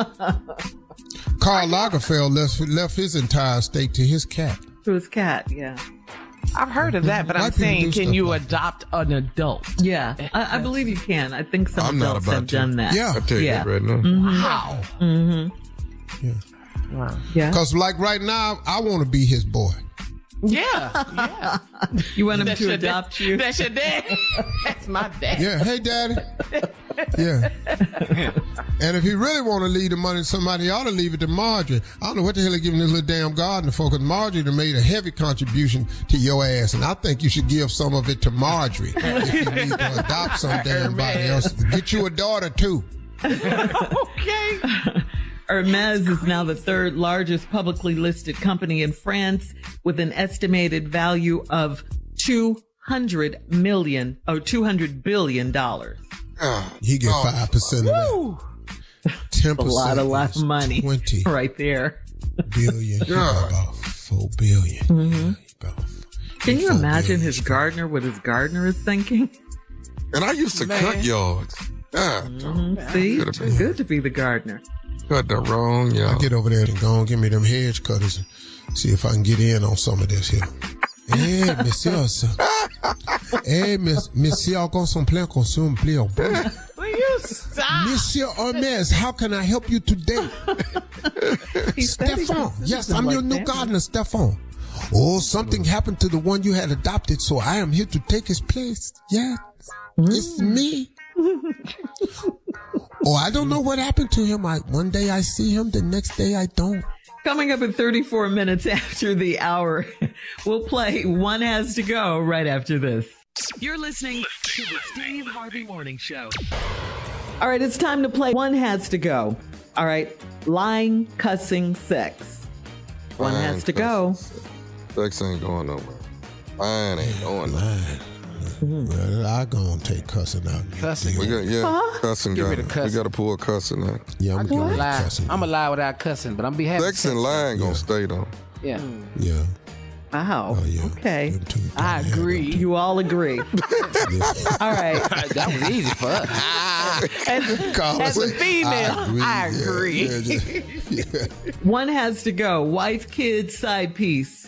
Karl Lagerfeld left, left his entire estate to his cat. To his cat, yeah. I've heard of that, but I'm White people saying, do can stuff you like adopt an adult? Yeah. I, I believe you can. I think some I'm not adults about have to. done that. Yeah. I'll tell you Yeah. that right now. Wow. Mm-hmm. Yeah. Wow. Yeah. Because like right now, I want to be his boy. Yeah. Yeah. You want him That's to your adopt dad. you? That's your dad. That's my dad. Yeah. Hey, daddy. Yeah. And if he really want to leave the money to somebody, he ought to leave it to Marjorie. I don't know what the hell he giving this little damn gardener for, because Marjorie done made a heavy contribution to your ass, and I think you should give some of it to Marjorie if you need to adopt some damn body else. Get you a daughter, too. Okay. Hermes is now the third largest publicly listed company in France, with an estimated value of two hundred million or two hundred billion dollars. He get five percent of that. Ten A percent. lot, a lot of money Twenty right there. billion. He got about four billion. Mm-hmm. Yeah, about Can you four imagine billion. his gardener, what his gardener is thinking? And I used to Man. cut yards. Yeah, Mm-hmm. See, Could've been. it's good to be the gardener. cut the wrong I yard. get over there and go and give me them hedge cutters and see if I can get in on some of this here. Hey, monsieur. ça. Hey, miss, monsieur, encore son plein consomme plein. Will you stop? Monsieur Hermes, how can I help you today? He said he Stefan. considers Yes, him I'm like your new family. gardener, Stefan. Oh, something happened to the one you had adopted, so I am here to take his place. Yes, it's me. Oh, I don't know what happened to him. I one day I see him, the next day I don't. Coming up at thirty-four minutes after the hour, we'll play One Has to Go right after this. You're listening to the Steve Harvey Morning Show. All right, it's time to play One Has to Go. All right, lying, cussing, sex. One Lying, has to go. Sex ain't going nowhere. Mine ain't going nowhere. Well, I gonna take cussing out. Cussing. We got, yeah, Huh? cussing. Get Got rid of We cussing. got to pull cussing out. Yeah, I'm I gonna can get lie. cussing. I'm a lie without cussing, but I'm be happy. Sex and lying gonna stay though. Yeah. Yeah. Wow. Oh, yeah. Okay. Them two I things. agree. You all agree. All right. That was easy for us. As a, Call as a it. female, I Yeah, agree. yeah, just- yeah. One has to go. Wife, kids, side piece.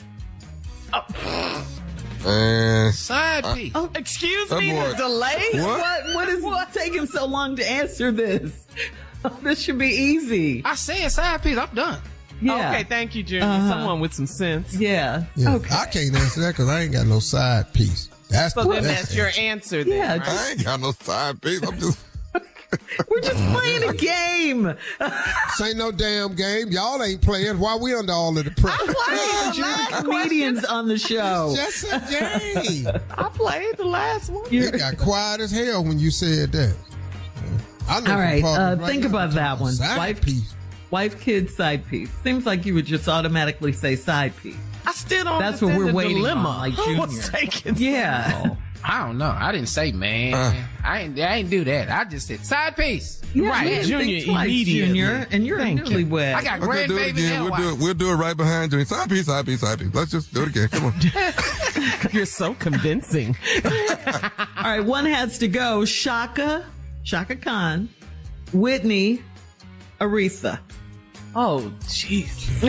Man, Side piece. Oh, Excuse That me, boy- the delay? What? What? What is taking so long to answer this? This should be easy. I said side piece. I'm done. Yeah. Okay, thank you, Junior. Uh-huh. Someone with some sense. Yeah. Yeah. Okay. I can't answer that because I ain't got no side piece. That's So the then best that's your answer. answer then, Yeah, right? I ain't got no side piece. I'm just. We're just playing a game. This ain't no damn game. Y'all ain't playing. Why we under all of the pressure? You're comedians on the show. Just a game. I played the last one. It got quiet as hell when you said that. I know All right, some uh, partners think now about that one. Side Wife- piece. Wife, kids, side piece. Seems like you would just automatically say side piece. I still don't That's what understand we're the waiting dilemma. on, like I was Junior. taking Yeah. Oh, I don't know. I didn't say man. Uh. I ain't. I ain't do that. I just said side piece. Yeah, Right, man, Junior think twice, immediately. Junior, and you're Thank you. newlywed. I got Okay, great do it baby again. and We'll do it. wife. We'll do it right behind you. Side piece, side piece, side piece. Let's just do it again. Come on. You're so convincing. All right, one has to go. Shaka, Shaka Khan, Whitney, Aretha. Oh, jeez.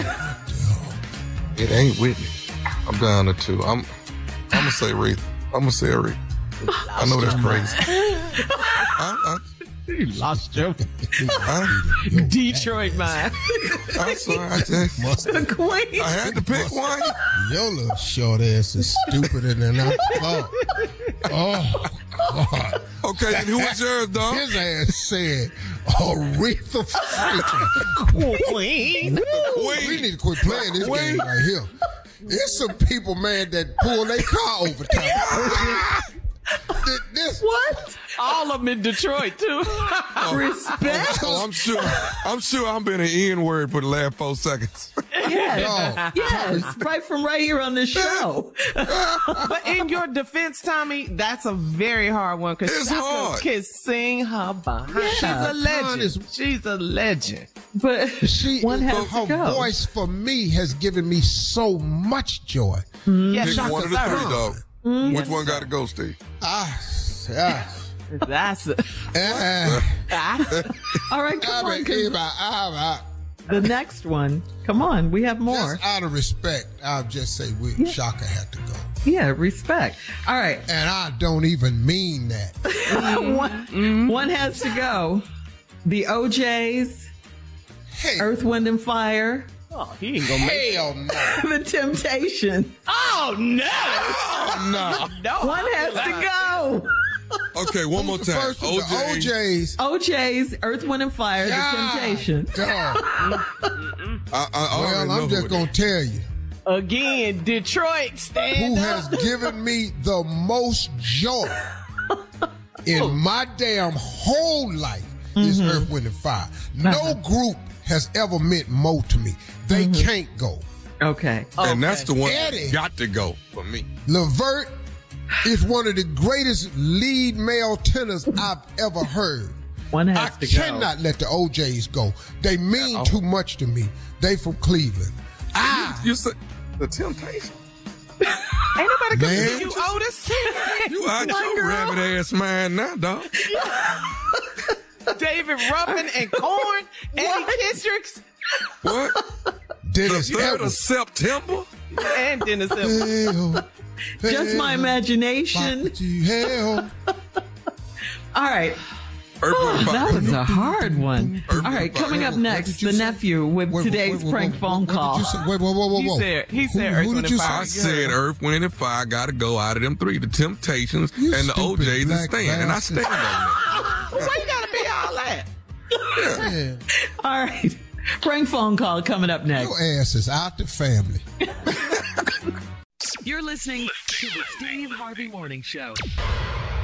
It ain't Whitney. I'm down to two. I'm. I'm gonna say Reith. I'm gonna say Aretha. I know that's crazy. I, I, You lost your I, Detroit mind. I'm sorry. I, just, Must The queen. I had to pick one. Your little short ass is stupider than I thought. Oh, God. Okay, then who was yours, dog? His ass said, Aretha Franklin. Queen. We need to quit playing this game right here. There's some people, man, that pull their car over time. Th- this, What? All of them in Detroit, too. Respect? Oh, I'm sure. I'm sure I'm been an N word for the last four seconds. Yes. Yes. Right from right here on this show. But in your defense, Tommy, that's a very hard one because It's Shaka hard. can sing her behind. Yeah. She's a legend. is- She's a legend. But she, one has her to go. voice for me has given me so much joy. Yeah, Pick Shaka one of the Khan. three, dog. Mm-hmm. Which one got to go, Steve? Ah, ah, That's it. ah, That's it. All right, come ah, on. 'cause ah, ah, the next one. Come on. We have more. Just out of respect, I'll just say we, Shaka had to go. Yeah, respect. All right. And I don't even mean that. one, one has to go. The O Js, Hey, Earth, Wind, and Fire, Oh, he ain't gonna make it. hell no. The Temptation. Oh, no. Oh, no. No. One has to go. Okay, one more time. First of O the J. O Js. O Js, Earth, Wind, and Fire, God, The Temptation. God. I, I, I already Well, know I'm who just it going is. to tell you Again, Detroit, stand who up. has given me the most joy in my damn whole life is Earth, Wind, and Fire. No group has ever meant more to me. They can't go. Okay. And that's the one Eddie. that got to go for me. Levert is one of the greatest lead male tenors I've ever heard. One I has to go. cannot let the O Js go. They mean too much to me. They from Cleveland. Ah, You said the Temptation. Ain't nobody gonna Man. see you, Otis. You out your rabbit ass mind now, dog. David Ruffin and Korn. Eddie Kendricks What? Dennis The third of Edwards. September? and Dennis Edwards. Hell, Just my hell, imagination. back to hell. All right. Earth, Wind, and That Fire. was a hard one. Earth, All right, Wind, coming Fire. up What next, did you the say? nephew with Wait, today's wait, wait, prank wait, phone what did call. you say? Wait, whoa, whoa, whoa, He whoa. said, he said Who- Earth, who Wind, did and you Fire. I said Earth, Wind, and Fire got to go out of them three. The Temptations You and the O stupid Js is black staying. And I bastard. stand on that. Why you gotta be all that? Yeah. All right. Prank phone call coming up next. Your ass is out the family. You're listening to the Steve Harvey Morning Show.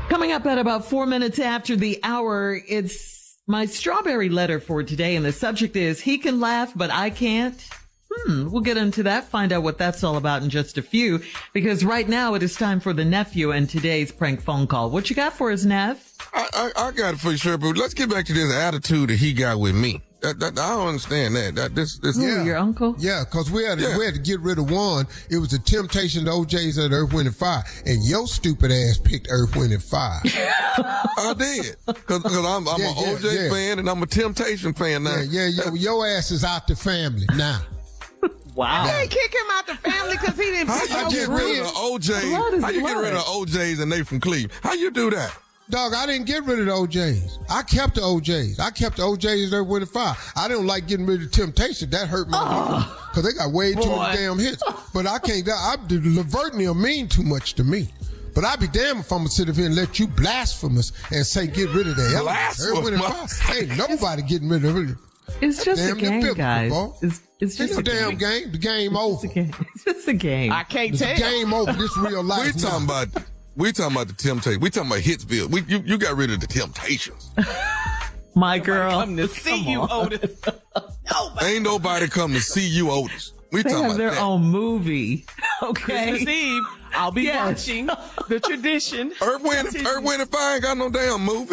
Coming up at about four minutes after the hour, it's my strawberry letter for today, and the subject is, he can laugh, but I can't. Hmm, we'll get into that, find out what that's all about in just a few, because right now it is time for the nephew and today's prank phone call. What you got for us, Nev? I, I, I got it for sure, but let's get back to this attitude that he got with me. That, that, I don't understand that. That this, this. Ooh, yeah. Your uncle? Yeah, because we had to, Yeah. we had to get rid of one. It was the Temptations, the O Js, and Earth, Wind and Fire, and your stupid ass picked Earth, Wind and Fire. I did, because I'm, I'm Yeah, an yeah, O J yeah. fan and I'm a Temptation fan now. Yeah, yeah, yeah. Your ass is out the family now. Wow. They kick him out the family because he didn't How pick you up get rid of the O Js? Blood is How you get blood. rid of O Js and they from Cleveland? How you do that? Dog, I didn't get rid of the O Js. I kept the O Js. I kept the O Js there with the fire. I didn't like getting rid of Temptation. That hurt my because they got way too Boy. many damn hits. But I can't. I, Levert and them mean too much to me. But I'd be damned if I'm gonna sit up here and let you blasphemous and say get rid of that. Blasphemous? Wind and Fire. Ain't nobody getting rid of it. It's just Damn a near game, biblical, guys. bro. It's, it's Ain't just no a damn game. game. The game over. It's a game. It's just a game. I can't It's tell. a game over. This real life. We talking now. about we talking about the Temptation. We talking about Hitsville. We you, you got rid of the Temptations. My girl. Come to see Come you, on. Otis. Nobody. Ain't nobody come to see you, Otis. We They talking have about their that. own movie. Okay. Christmas Eve, I'll be Yes. watching the tradition. Earth, Wind, Earth, Wind, and Fire ain't got no damn movie.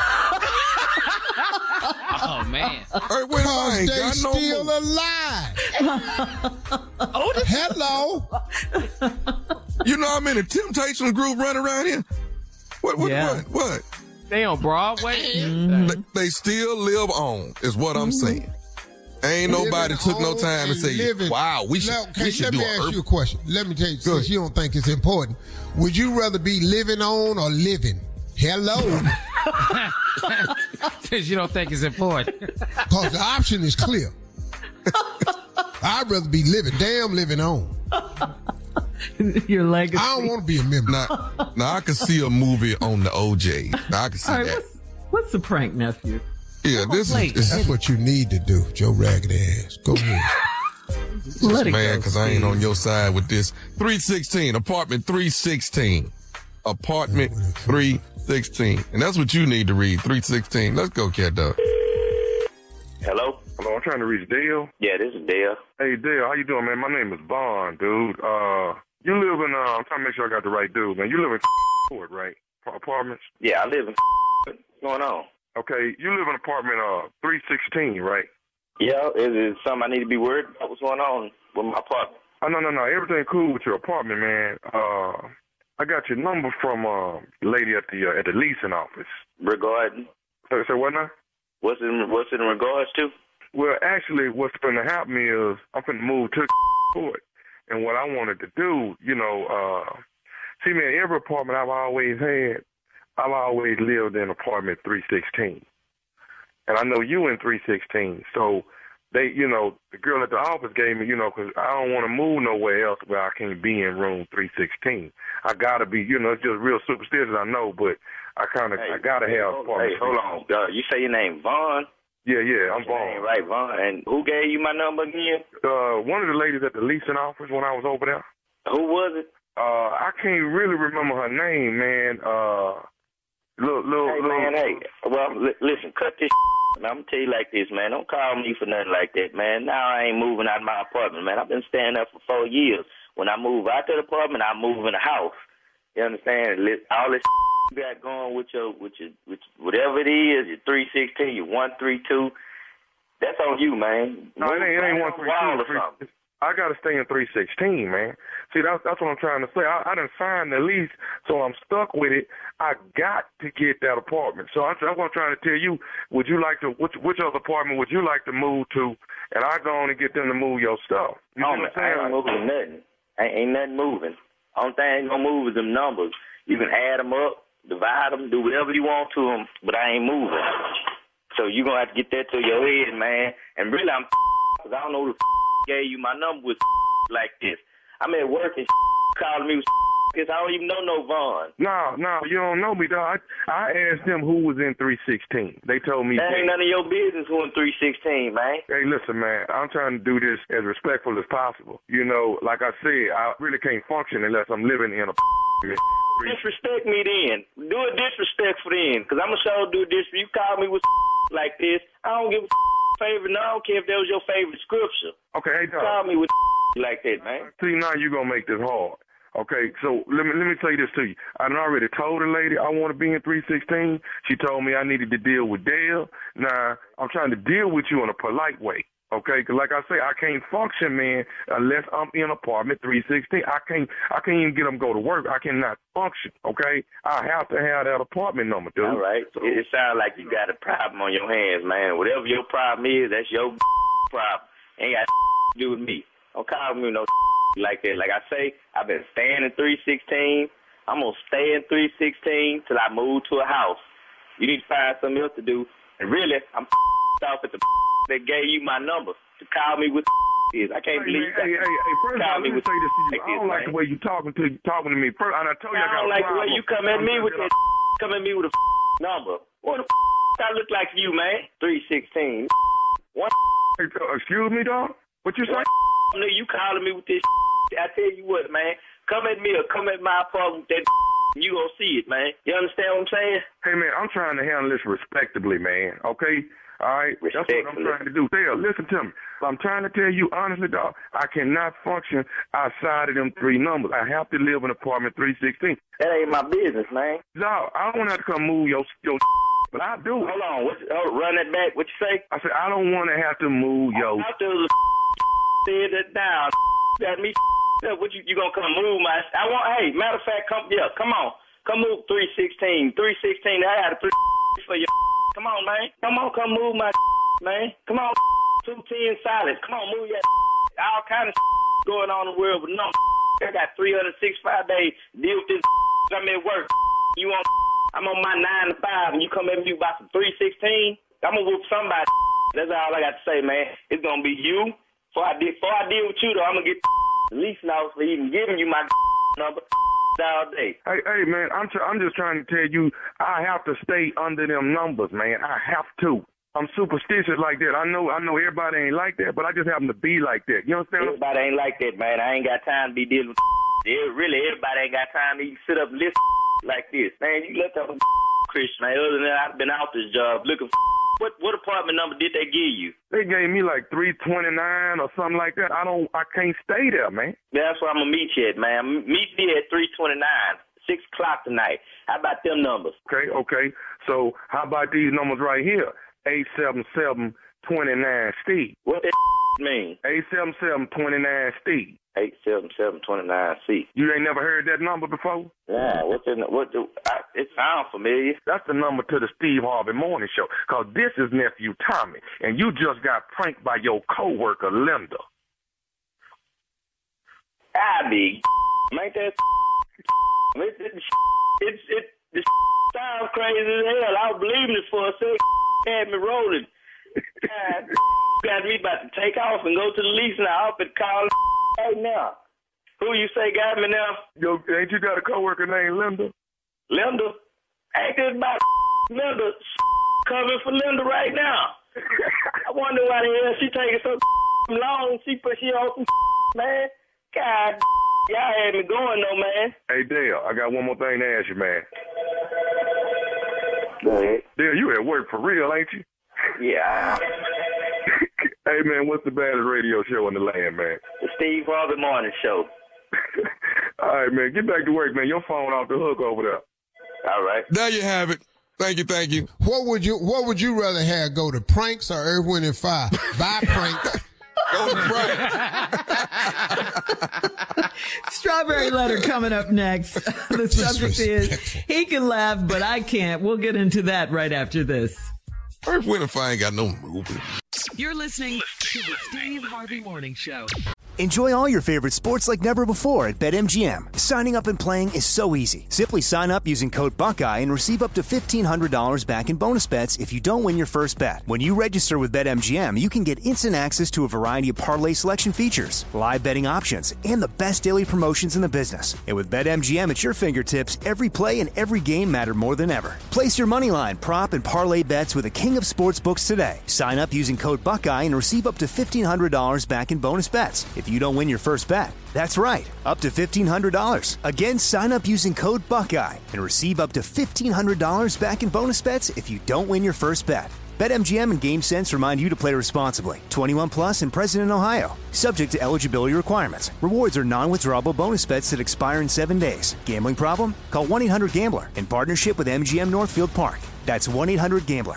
Oh, man. Earth, Wind, and Fire Cause ain't they got no still movie. alive. Otis. Hello. You know how many Temptation group run around here? What? What? Yeah. What? What? They on Broadway. They, they still live on, is what I'm saying. Ain't nobody Living took no on time to and say, living. wow, we should, Now, okay, we should let do me an ask Earth. you a question. Let me tell you, Good. since you don't think it's important, would you rather be living on or living? Hello. Because you don't think it's important. Because the option is clear. I'd rather be living, damn living on. Your legacy. I don't want to be a member. Now, now I can see a movie on the O J. Now I can see All right, that. what's, what's the prank, nephew? Yeah, this is Wait. this That's what you need to do, Joe Ragged ass. Go ahead. Let it man, go, because I ain't Steve. on your side with this. three sixteen, apartment three sixteen. Apartment three sixteen. And that's what you need to read, three sixteen. Let's go, cat dog. Hello? Hello, I'm trying to reach Dale. Yeah, this is Dale. Hey, Dale, how you doing, man? My name is Bond, dude. Uh, you live in, uh, I'm trying to make sure I got the right dude, man. You live in Fort, right? Pa- Apartments? Yeah, I live in What's going on? Okay, you live in apartment, uh, three sixteen, right? Yeah, is it something I need to be worried about? What's going on with my apartment? Oh, no, no, no. Everything cool with your apartment, man. Uh, I got your number from, uh, the lady at the, uh, at the leasing office. Regarding? So, so what now? What's it, in, what's it in regards to? Well, actually, what's going to happen is I'm going to move to Fort. And what I wanted to do, you know, uh, see, man, every apartment I've always had, I've always lived in apartment three sixteen. And I know you in three sixteen. So they, you know, the girl at the office gave me, you know, because I don't want to move nowhere else where I can't be in room three sixteen. I got to be, you know, it's just real superstitious, I know, but I kind of, Hey, I got to hey, have hold- apartment. Hey, hold on. Uh, you say your name Vaughn? Yeah, yeah, I'm Your name, Vaughn. right, Vaughn. And who gave you my number again? Uh, one of the ladies at the leasing office when I was over there. Who was it? Uh, I can't really remember her name, man. Uh, look, look, Hey, look. man, hey. Well, li- listen, cut this man. I'm going to tell you like this, man. Don't call me for nothing like that, man. Now I ain't moving out of my apartment, man. I've been staying there for four years. When I move out to the apartment, I move in a house. You understand? Li- All this you got going with your, with your, with whatever it is, your three sixteen, your one three two, that's on you, man. No, it ain't, it ain't Move one three wall or two. something. I gotta stay in three sixteen, man. See, that's that's what I'm trying to say. I, I done signed the lease, so I'm stuck with it. I got to get that apartment. So I'm, that's what I'm trying to tell you. Would you like to? Which which other apartment would you like to move to? And I go on and get them to move your stuff. You Oh, see man, what I'm I saying? ain't moving nothing. Ain't, ain't nothing moving. Only thing gonna move is them numbers. You can add them up, divide them, do whatever you want to them, but I ain't moving. So you gonna have to get that to your head, man. And really, I'm because I don't know who the gave you my number with like this. I'm at work and calling me with because I don't even know no Vaughn. No, no, you don't know me, dog. I, I asked them who was in three sixteen. They told me That ain't none of your business who in three sixteen, man. Hey, listen, man, I'm trying to do this as respectful as possible. You know, like I said, I really can't function unless I'm living in a Disrespect me then. Do a disrespectful then, because I'm going to show do this. You call me with like this, I don't give a favorite. No, I don't care if that was your favorite scripture. Okay, hey, dog. Call me with like that, man. See, now you're going to make this hard. Okay, so let me let me tell you this to you. I done already told the lady I want to be in three sixteen. She told me I needed to deal with Dale. Now, I'm trying to deal with you in a polite way. Okay, because like I say, I can't function, man, unless I'm in apartment three sixteen. I can't I can't even get them to go to work. I cannot function, okay? I have to have that apartment number, dude. All right. So, it, it sounds like you got a problem on your hands, man. Whatever your problem is, that's your problem. Ain't got to do with me. Don't call me no like that. Like I say, I've been staying in three sixteen. I'm going to stay in three sixteen till I move to a house. You need to find something else to do. And really, I'm off at the that gave you my number to call me with is. I can't hey, believe that. Hey, hey, hey, first call of all, me let me with say this to you. like I don't this, like man. the way you talking to talking to me. First, and I told you I, I got don't a like the way problem. you come at me with that come at me with a number. What the I look like you, man? three sixteen. What? Hey, uh, excuse me, dog? What you say? Nigga, you calling me with this I tell you what, man. Come at me or come at my apartment with that you gonna see it, man. You understand what I'm saying? Hey, man, I'm trying to handle this respectably, man, okay? All right? That's what I'm trying to do. Dale, listen to me. I'm trying to tell you honestly, dog, I cannot function outside of them three numbers. I have to live in apartment three sixteen. That ain't my business, man. Dog, I don't have to come move your, your but I do. Hold on. What, oh, run that back. What you say? I said, I don't want to have to move your... I thought the said that down. Got me what you, you gonna come move my... I want... Hey, matter of fact, come... Yeah, come on. Come move three sixteen. three sixteen, I had a three for you. Come on, man. Come on, come move my man. Come on, two ten solid. Come on, move your all kind of going on in the world with no. I got three hundred sixty-five days deal with this. I'm at work. You want? I'm on my nine to five, and you come at me about some three sixteen. I'm gonna whoop somebody. That's all I got to say, man. It's gonna be you. Before I deal, before I deal with you, though, I'm gonna get the least now for even giving you my number. All day. Hey, hey, man, I'm tr- I'm just trying to tell you, I have to stay under them numbers, man. I have to. I'm superstitious like that. I know, I know everybody ain't like that, but I just happen to be like that. You understand? Everybody ain't like that, man. I ain't got time to be dealing with. Really, everybody ain't got time to even sit up and listen like this, man. You look up a Christian, man. Other than that, I've been out this job looking for. What what apartment number did they give you? They gave me like three twenty-nine or something like that. I don't, I can't stay there, man. That's where I'm gonna meet you at, man. Meet me at three twenty-nine, six o'clock tonight. How about them numbers? Okay, okay. So how about these numbers right here? Eight seven seven twenty nine Steve. What that mean? Eight seven seven twenty nine Steve. Eight seven seven twenty nine C. You ain't never heard that number before? Yeah. What's in what? Do, I, it sounds familiar. That's the number to the Steve Harvey Morning Show. Cause this is nephew Tommy, and you just got pranked by your coworker Linda. I be, make that. It, it, it, it, it sounds crazy as hell. I was believing it for a second. Had me rolling. God, got me about to take off and go to the lease now. Up and call. Hey now, who you say got me now? Yo, ain't you got a coworker named Linda? Linda? Ain't this about Linda coming for Linda right now? I wonder why the hell she taking so long. She put she on some man. God, y'all had me going though, man. Hey Dale, I got one more thing to ask you, man. Go ahead. Dale, you at work for real, ain't you? Yeah. Hey, man, what's the baddest radio show in the land, man? The Steve Harvey Morning Show. All right, man, get back to work, man. Your phone off the hook over there. All right. There you have it. Thank you, thank you. What would you What would you rather have go to Pranks or Earth, Wind and Fire? Bye, Pranks. Go to Pranks. Strawberry letter coming up next. The subject is, he can laugh, but I can't. We'll get into that right after this. Earth, Wind and Fire ain't got no movie. You're listening to the Steve Harvey Morning Show. Enjoy all your favorite sports like never before at BetMGM. Signing up and playing is so easy. Simply sign up using code Buckeye and receive up to fifteen hundred dollars back in bonus bets if you don't win your first bet. When you register with BetMGM, you can get instant access to a variety of parlay selection features, live betting options, and the best daily promotions in the business. And with BetMGM at your fingertips, every play and every game matter more than ever. Place your moneyline, prop, and parlay bets with the king of sportsbooks today. Sign up using code Buckeye and receive up to fifteen hundred dollars back in bonus bets. It's if you don't win your first bet. That's right, up to fifteen hundred dollars. Again, sign up using code Buckeye and receive up to fifteen hundred dollars back in bonus bets if you don't win your first bet. BetMGM and GameSense remind you to play responsibly. twenty-one plus and present in Ohio. Subject to eligibility requirements. Rewards are non-withdrawable bonus bets that expire in seven days. Gambling problem? Call one eight hundred gambler in partnership with M G M Northfield Park. That's one eight hundred gambler.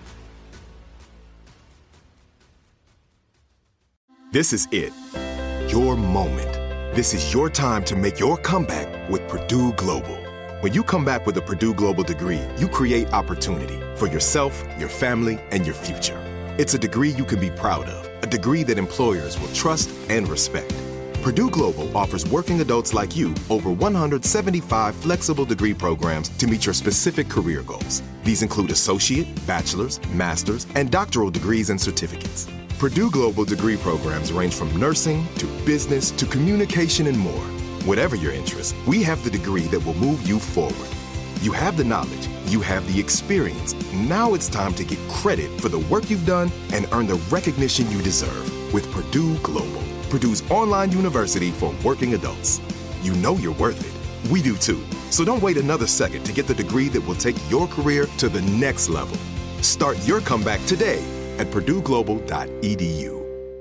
This is it. Your moment. This is your time to make your comeback with Purdue Global. When you come back with a Purdue Global degree, you create opportunity for yourself, your family, and your future. It's a degree you can be proud of, a degree that employers will trust and respect. Purdue Global offers working adults like you over one hundred seventy-five flexible degree programs to meet your specific career goals. These include associate, bachelor's, master's, and doctoral degrees and certificates. Purdue Global degree programs range from nursing to business to communication and more. Whatever your interest, we have the degree that will move you forward. You have the knowledge, you have the experience. Now it's time to get credit for the work you've done and earn the recognition you deserve with Purdue Global, Purdue's online university for working adults. You know you're worth it. We do too. So don't wait another second to get the degree that will take your career to the next level. Start your comeback today at purdue global dot e d u.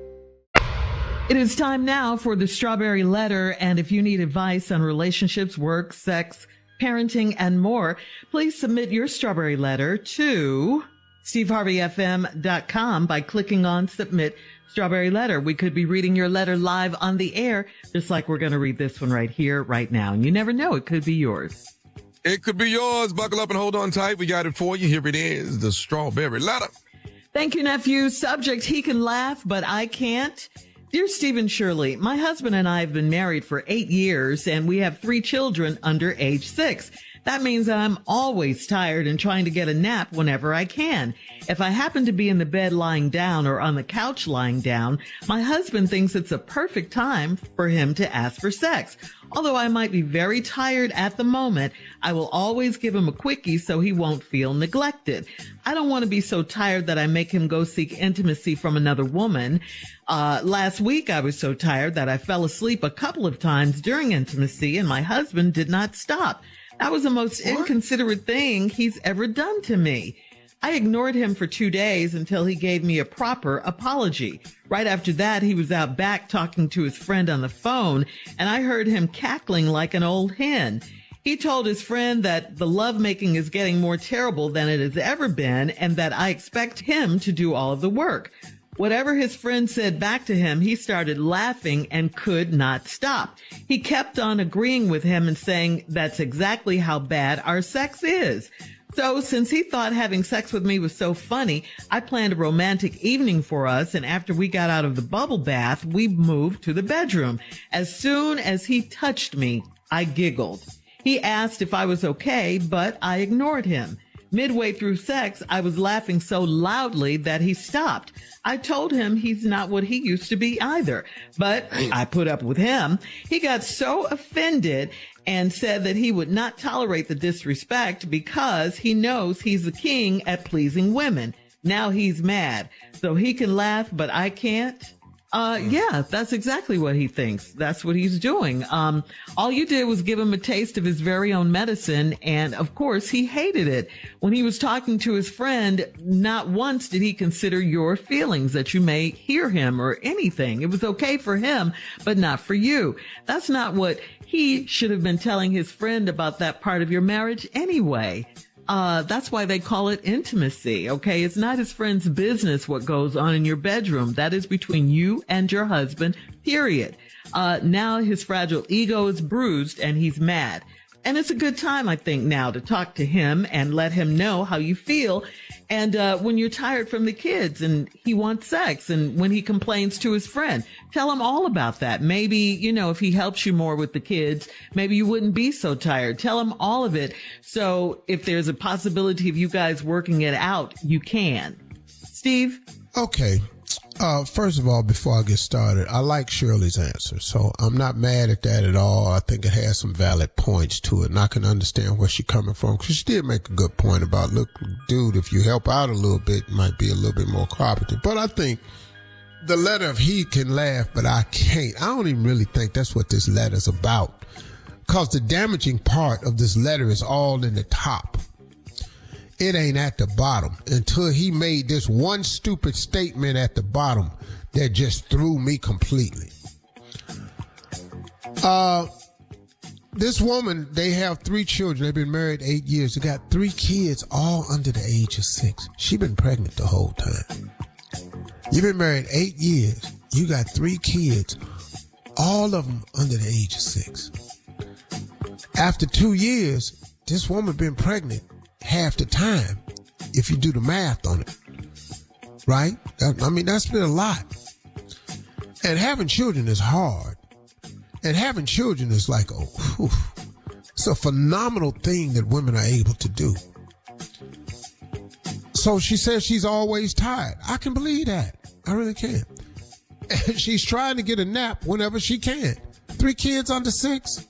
It is time now for the Strawberry Letter, and if you need advice on relationships, work, sex, parenting, and more, please submit your Strawberry Letter to steve harvey f m dot com by clicking on Submit Strawberry Letter. We could be reading your letter live on the air, just like we're going to read this one right here, right now. And you never know, it could be yours. It could be yours. Buckle up and hold on tight. We got it for you. Here it is, the Strawberry Letter. Thank you, nephew. Subject, he can laugh, but I can't. Dear Stephen Shirley, my husband and I have been married for eight years, and we have three children under age six. That means I'm always tired and trying to get a nap whenever I can. If I happen to be in the bed lying down or on the couch lying down, my husband thinks it's a perfect time for him to ask for sex. Although I might be very tired at the moment, I will always give him a quickie so he won't feel neglected. I don't want to be so tired that I make him go seek intimacy from another woman. Uh, last week I was so tired that I fell asleep a couple of times during intimacy and my husband did not stop. That was the most inconsiderate thing he's ever done to me. I ignored him for two days until he gave me a proper apology. Right after that, he was out back talking to his friend on the phone, and I heard him cackling like an old hen. He told his friend that the lovemaking is getting more terrible than it has ever been, and that I expect him to do all of the work. Whatever his friend said back to him, he started laughing and could not stop. He kept on agreeing with him and saying that's exactly how bad our sex is. So since he thought having sex with me was so funny, I planned a romantic evening for us, and after we got out of the bubble bath, we moved to the bedroom. As soon as he touched me, I giggled. He asked if I was okay, but I ignored him. Midway through sex, I was laughing so loudly that he stopped. I told him he's not what he used to be either, but I put up with him. He got so offended and said that he would not tolerate the disrespect because he knows he's the king at pleasing women. Now he's mad, so he can laugh, but I can't. Uh, yeah, that's exactly what he thinks. That's what he's doing. Um, all you did was give him a taste of his very own medicine. And of course, he hated it. When he was talking to his friend, not once did he consider your feelings that you may hear him or anything. It was okay for him, but not for you. That's not what he should have been telling his friend about that part of your marriage anyway. Uh, that's why they call it intimacy, okay? It's not his friend's business what goes on in your bedroom. That is between you and your husband, period. Uh, now his fragile ego is bruised and he's mad. And it's a good time, I think, now to talk to him and let him know how you feel. And uh, when you're tired from the kids and he wants sex and when he complains to his friend, tell him all about that. Maybe, you know, if he helps you more with the kids, maybe you wouldn't be so tired. Tell him all of it. So if there's a possibility of you guys working it out, you can. Steve? Okay. Uh, first of all, before I get started, I like Shirley's answer, so I'm not mad at that at all. I think it has some valid points to it, and I can understand where she's coming from, because she did make a good point about, look, dude, if you help out a little bit, it might be a little bit more cooperative. But I think the letter of he can laugh, but I can't. I don't even really think that's what this letter's about. Because the damaging part of this letter is all in the top. It ain't at the bottom until he made this one stupid statement at the bottom that just threw me completely. Uh, this woman, they have three children. They've been married eight years. They got three kids, all under the age of six. She been pregnant the whole time. You've been married eight years. You got three kids, all of them under the age of six. After two years, this woman been pregnant half the time, if you do the math on it, right? I mean, that's been a lot. And having children is hard. And having children is like, oh, whew, it's a phenomenal thing that women are able to do. So she says she's always tired. I can believe that. I really can. And she's trying to get a nap whenever she can. Three kids under six.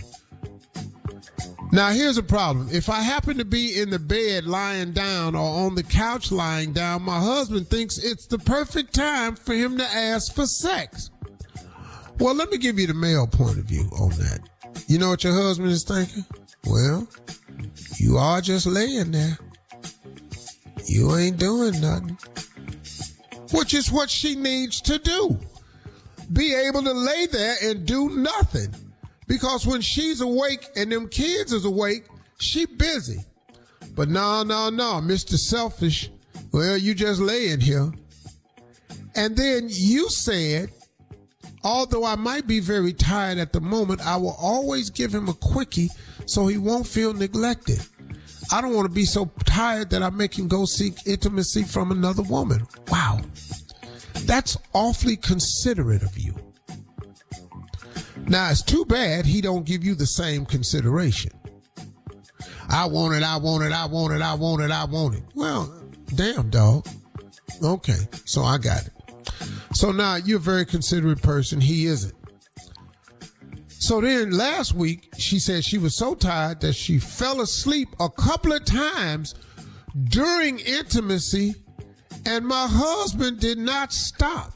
Now, here's a problem. If I happen to be in the bed lying down or on the couch lying down, my husband thinks it's the perfect time for him to ask for sex. Well, let me give you the male point of view on that. You know what your husband is thinking? Well, you are just laying there. You ain't doing nothing. Which is what she needs to do. Be able to lay there and do nothing. Because when she's awake and them kids is awake, she busy. But no, no, no, Mister Selfish, well, you just laying here. And then you said, although I might be very tired at the moment, I will always give him a quickie so he won't feel neglected. I don't want to be so tired that I make him go seek intimacy from another woman. Wow. That's awfully considerate of you. Now, it's too bad he don't give you the same consideration. I want it, I want it, I want it, I want it, I want it. Well, damn, dog. Okay, so I got it. So now you're a very considerate person. He isn't. So then last week, she said she was so tired that she fell asleep a couple of times during intimacy, and my husband did not stop.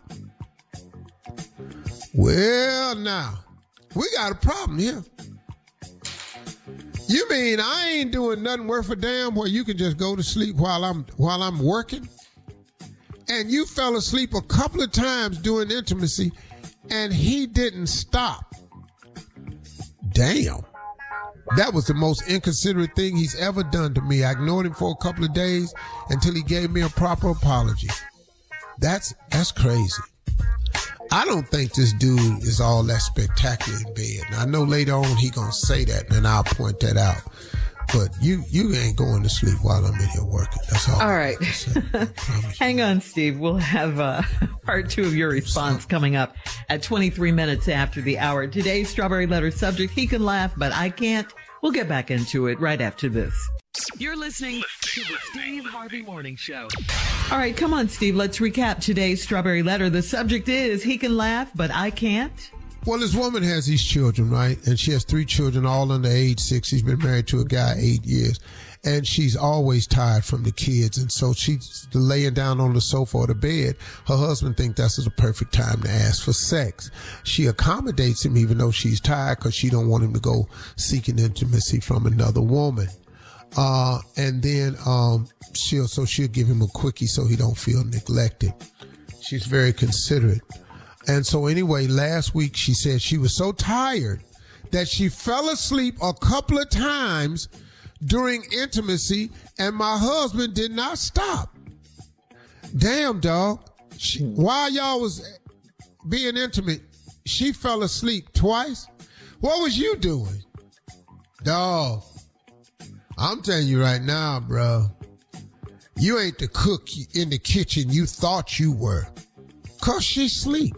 Well, now, we got a problem here. You mean I ain't doing nothing worth a damn where you can just go to sleep while I'm while I'm working? And you fell asleep a couple of times during intimacy, and he didn't stop. Damn. That was the most inconsiderate thing he's ever done to me. I ignored him for a couple of days until he gave me a proper apology. That's that's crazy. I don't think this dude is all that spectacular in bed. Now, I know later on he gonna say that, and I'll point that out. But you you ain't going to sleep while I'm in here working. That's all. All right. Hang on, Steve. We'll have uh, part two of your response coming up at twenty-three minutes after the hour. Today's Strawberry Letter subject, he can laugh, but I can't. We'll get back into it right after this. You're listening to the Steve Harvey Morning Show. All right, come on, Steve. Let's recap today's Strawberry Letter. The subject is, he can laugh, but I can't. Well, this woman has these children, right? And she has three children, all under age six. She's been married to a guy eight years. And she's always tired from the kids. And so she's laying down on the sofa or the bed. Her husband thinks that's the perfect time to ask for sex. She accommodates him even though she's tired because she don't want him to go seeking intimacy from another woman. Uh, and then um, she'll so she'll give him a quickie so he don't feel neglected. She's very considerate. And so anyway, last week she said she was so tired that she fell asleep a couple of times during intimacy, and my husband did not stop. Damn, dog. She, while y'all was being intimate, she fell asleep twice. What was you doing? Dog, I'm telling you right now, bro, you ain't the cook in the kitchen you thought you were, 'cause she sleep.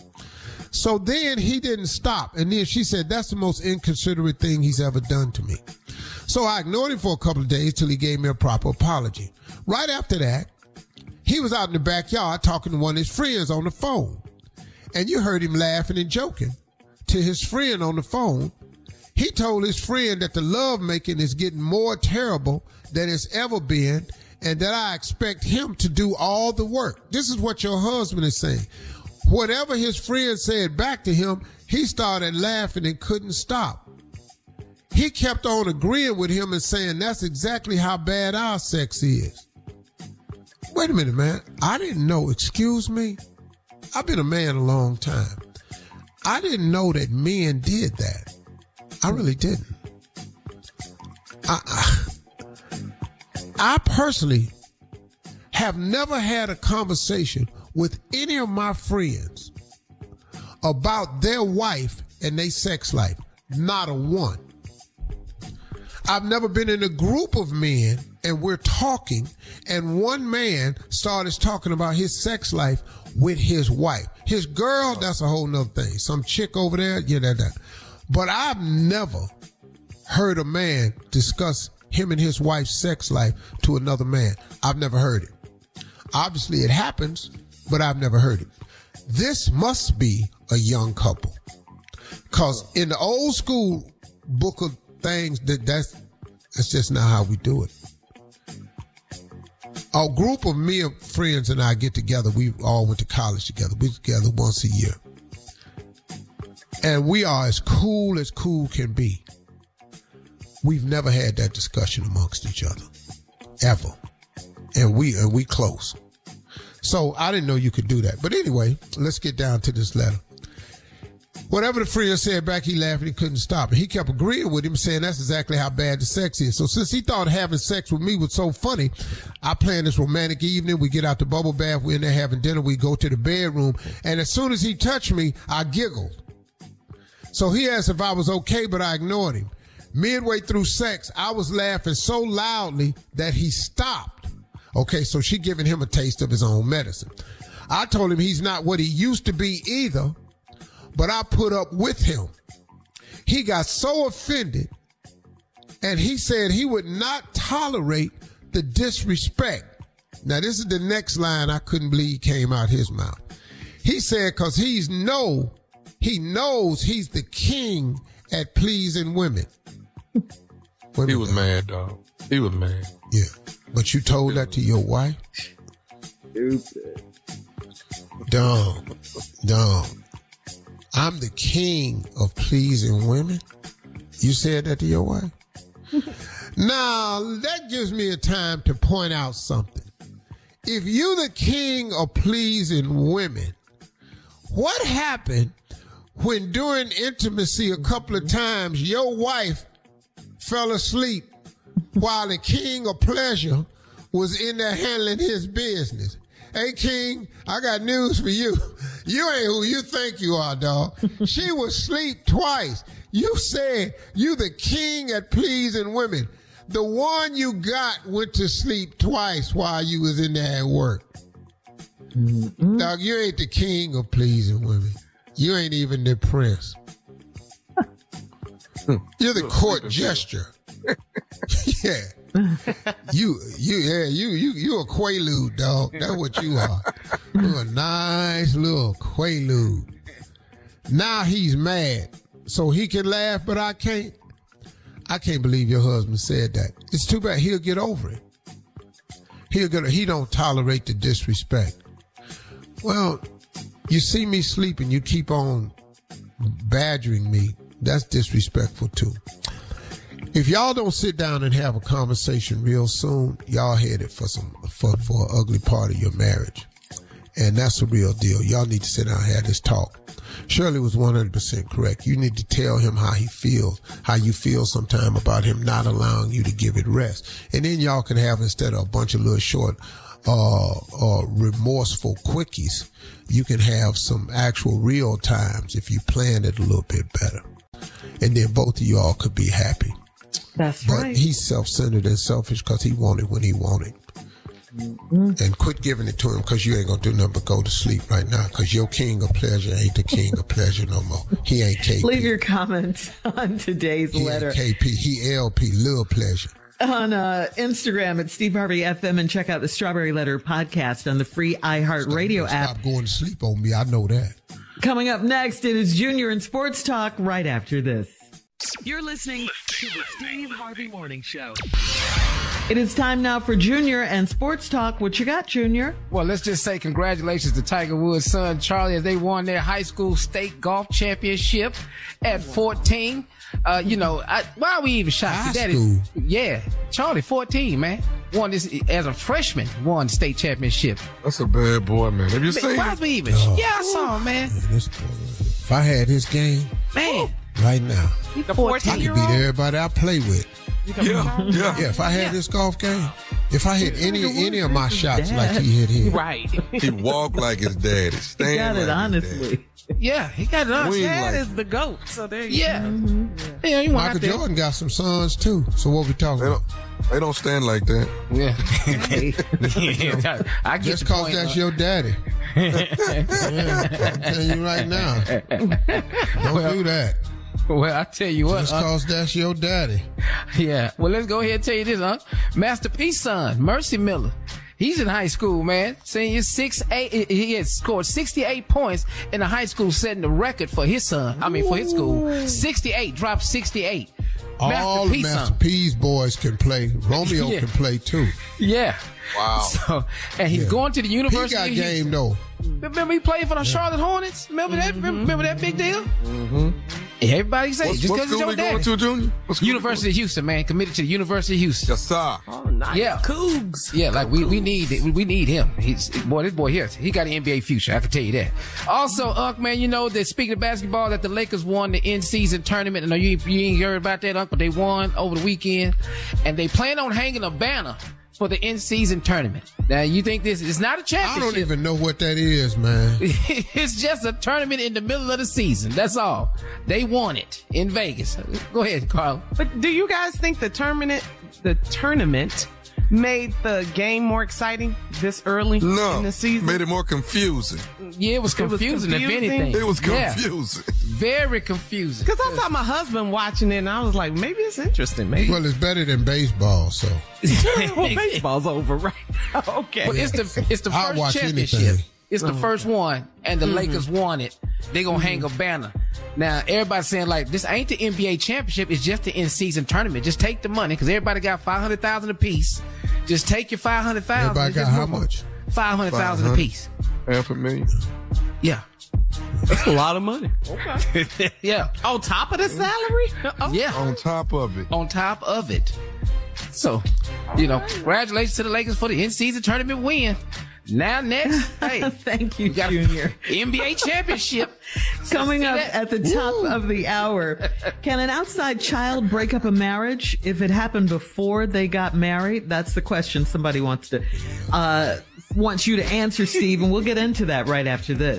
So then he didn't stop. And then she said, that's the most inconsiderate thing he's ever done to me. So I ignored him for a couple of days till he gave me a proper apology. Right after that, he was out in the backyard talking to one of his friends on the phone. And you heard him laughing and joking to his friend on the phone. He told his friend that the lovemaking is getting more terrible than it's ever been, and that I expect him to do all the work. This is what your husband is saying. whatever his friend said back to him, he started laughing and couldn't stop. He kept on agreeing with him and saying, that's exactly how bad our sex is. Wait a minute, man. I didn't know. Excuse me? I've been a man a long time. I didn't know that men did that. I really didn't. I, I, I personally have never had a conversation with any of my friends about their wife and their sex life. Not a one. I've never been in a group of men and we're talking and one man started talking about his sex life with his wife. His girl, that's a whole nother thing. Some chick over there, yeah, that, that. But I've never heard a man discuss him and his wife's sex life to another man. I've never heard it. Obviously it happens, but I've never heard it. This must be a young couple. Because in the old school book of things, that that's, that's just not how we do it. A group of me and friends and I get together. We all went to college together. We together once a year. And we are as cool as cool can be. We've never had that discussion amongst each other. Ever. And we and we close. So I didn't know you could do that. But anyway, let's get down to this letter. Whatever the friend said back, he laughed and he couldn't stop it. He kept agreeing with him, saying that's exactly how bad the sex is. So since he thought having sex with me was so funny, I planned this romantic evening. We get out the bubble bath. We're in there having dinner. We go to the bedroom. And as soon as he touched me, I giggled. So he asked if I was okay, but I ignored him. Midway through sex, I was laughing so loudly that he stopped. Okay, so she giving him a taste of his own medicine. I told him he's not what he used to be either, but I put up with him. He got so offended, and he said he would not tolerate the disrespect. Now, this is the next line I couldn't believe came out his mouth. He said, because he's know, he knows he's the king at pleasing women. He was mad, dog. He was mad. Yeah. But you told that to your wife? Stupid. Dumb. Dumb. I'm the king of pleasing women? You said that to your wife? Now, that gives me a time to point out something. If you're the king of pleasing women, what happened when during intimacy a couple of times your wife fell asleep while the king of pleasure was in there handling his business? Hey, King, I got news for you. You ain't who you think you are, dog. She was asleep twice. You said you the king at pleasing women. The one you got went to sleep twice while you was in there at work. Mm-hmm. Dog, you ain't the king of pleasing women. You ain't even the prince. You're the court gesture. Yeah. You, you, yeah, you, you, you a quaalude, dog. That's what you are. You're a nice little quaalude. Now he's mad, so he can laugh, but I can't. I can't believe your husband said that. It's too bad. He'll get over it. He'll get. He don't tolerate the disrespect. Well, you see me sleeping, you keep on badgering me. That's disrespectful too. If y'all don't sit down and have a conversation real soon, y'all headed for some for, for an ugly part of your marriage. And that's the real deal. Y'all need to sit down and have this talk. Shirley was one hundred percent correct. You need to tell him how he feels, how you feel sometime about him not allowing you to give it rest. And then y'all can have, instead of a bunch of little short, uh, uh, remorseful quickies, you can have some actual real times if you plan it a little bit better. And then both of y'all could be happy. That's but right. But he's self-centered and selfish because he wanted when he wanted. Mm-hmm. And quit giving it to him because you ain't going to do nothing but go to sleep right now because your king of pleasure ain't the king of pleasure no more. He ain't K P. Leave your comments on today's he letter. He ain't K P. He L P, Lil Pleasure. On uh, Instagram at Steve Harvey F M, and check out the Strawberry Letter podcast on the free iHeartRadio app. Stop going to sleep on me. I know that. Coming up next, it is Junior in Sports Talk right after this. You're listening to the Steve Harvey Morning Show. It is time now for Junior and Sports Talk. What you got, Junior? Well, let's just say congratulations to Tiger Woods' son, Charlie, as they won their high school state golf championship at fourteen. Uh, you know, I, why are we even shocked? High That school. Is, yeah, Charlie, fourteen, man. Won this as a freshman, won the state championship. That's a bad boy, man. Have you Man, seen why him? we even? Oh. Yeah, I saw him, man. Man, this boy, if I had his game Man, right now, The I could fourteen-year-old? beat everybody I play with. Yeah, yeah. Yeah, if I had Yeah. this golf game, if I hit any Tiger any of my Woods shots is like dad. he hit his, Right. He walked like his daddy. He Stand got like it, his honestly. yeah, he got it up. We- Dad like- is the GOAT, so there you Yeah, Mm-hmm. yeah, you want Michael out there. Jordan got some sons too. So what we talking They about? don't, they don't stand like that. Yeah, yeah. I get Just the cause point. that's uh, your daddy. Yeah, I'm telling you right now. Don't do that. Well, I tell you what, Just uh, cause that's your daddy. yeah. Well, let's go ahead and tell you this, huh? Master P's son, Mercy Miller. He's in high school, man. Senior six eight. He has scored sixty-eight points in the high school, setting the record for his son. I mean, for his school, sixty-eight. Dropped sixty-eight. All Master the P's Master son. P's boys can play. Romeo Yeah. can play too. Yeah. Wow. So, and he's Yeah. going to the He University got of Houston. game though. Remember he played for the Charlotte Hornets? Remember that? Remember, remember that big deal? Mm-hmm. Everybody say What, just what because it's school your he going daddy. to, Junior? What school he University of Houston, man. Committed to the University of Houston. going to? Yes, sir. Oh, nice. Yeah. Cougs. Yeah, like we, we need we we need him. He's boy, this boy here, he got an N B A future. I can tell you that. Also, Unc, man, you know that speaking of basketball, that the Lakers won the in-season tournament. I know you you ain't heard about that, Unc, but they won over the weekend, and they plan on hanging a banner for the in-season tournament. Now, you think this is not a I championship? don't even know what that is, man. It's just a tournament in the middle of the season. That's all. They won it in Vegas. Go ahead, Carl. But do you guys think the tournament, the tournament made the game more exciting this early No, in the season? made it more confusing. Yeah, it was It was confusing, if confusing? anything. It was Yeah. confusing. Very confusing. Because I saw my husband watching it, and I was like, maybe it's interesting. Maybe. Well, it's better than baseball, so Well, baseball's over, right? Okay. Well, it's the it's the I'll first watch championship. anything. It's the first one, and the Lakers won it. They gonna hang a banner. Now everybody's saying like, this ain't the N B A championship. It's just the in-season tournament. Just take the money because everybody got five hundred thousand apiece. Just take your five hundred thousand. everybody got how much? Five hundred thousand five hundred. apiece. Half a million. Yeah, That's a lot of money. Okay. yeah, On top of the salary? Oh. yeah. On top of it. On top of it. So, you know, congratulations to the Lakers for the in-season tournament win. Now next, hey, Thank you, we got Junior. N B A championship. Coming See up that? at the top of the hour, can an outside child break up a marriage if it happened before they got married? That's the question somebody wants to uh, wants you to answer, Steve, and we'll get into that right after this.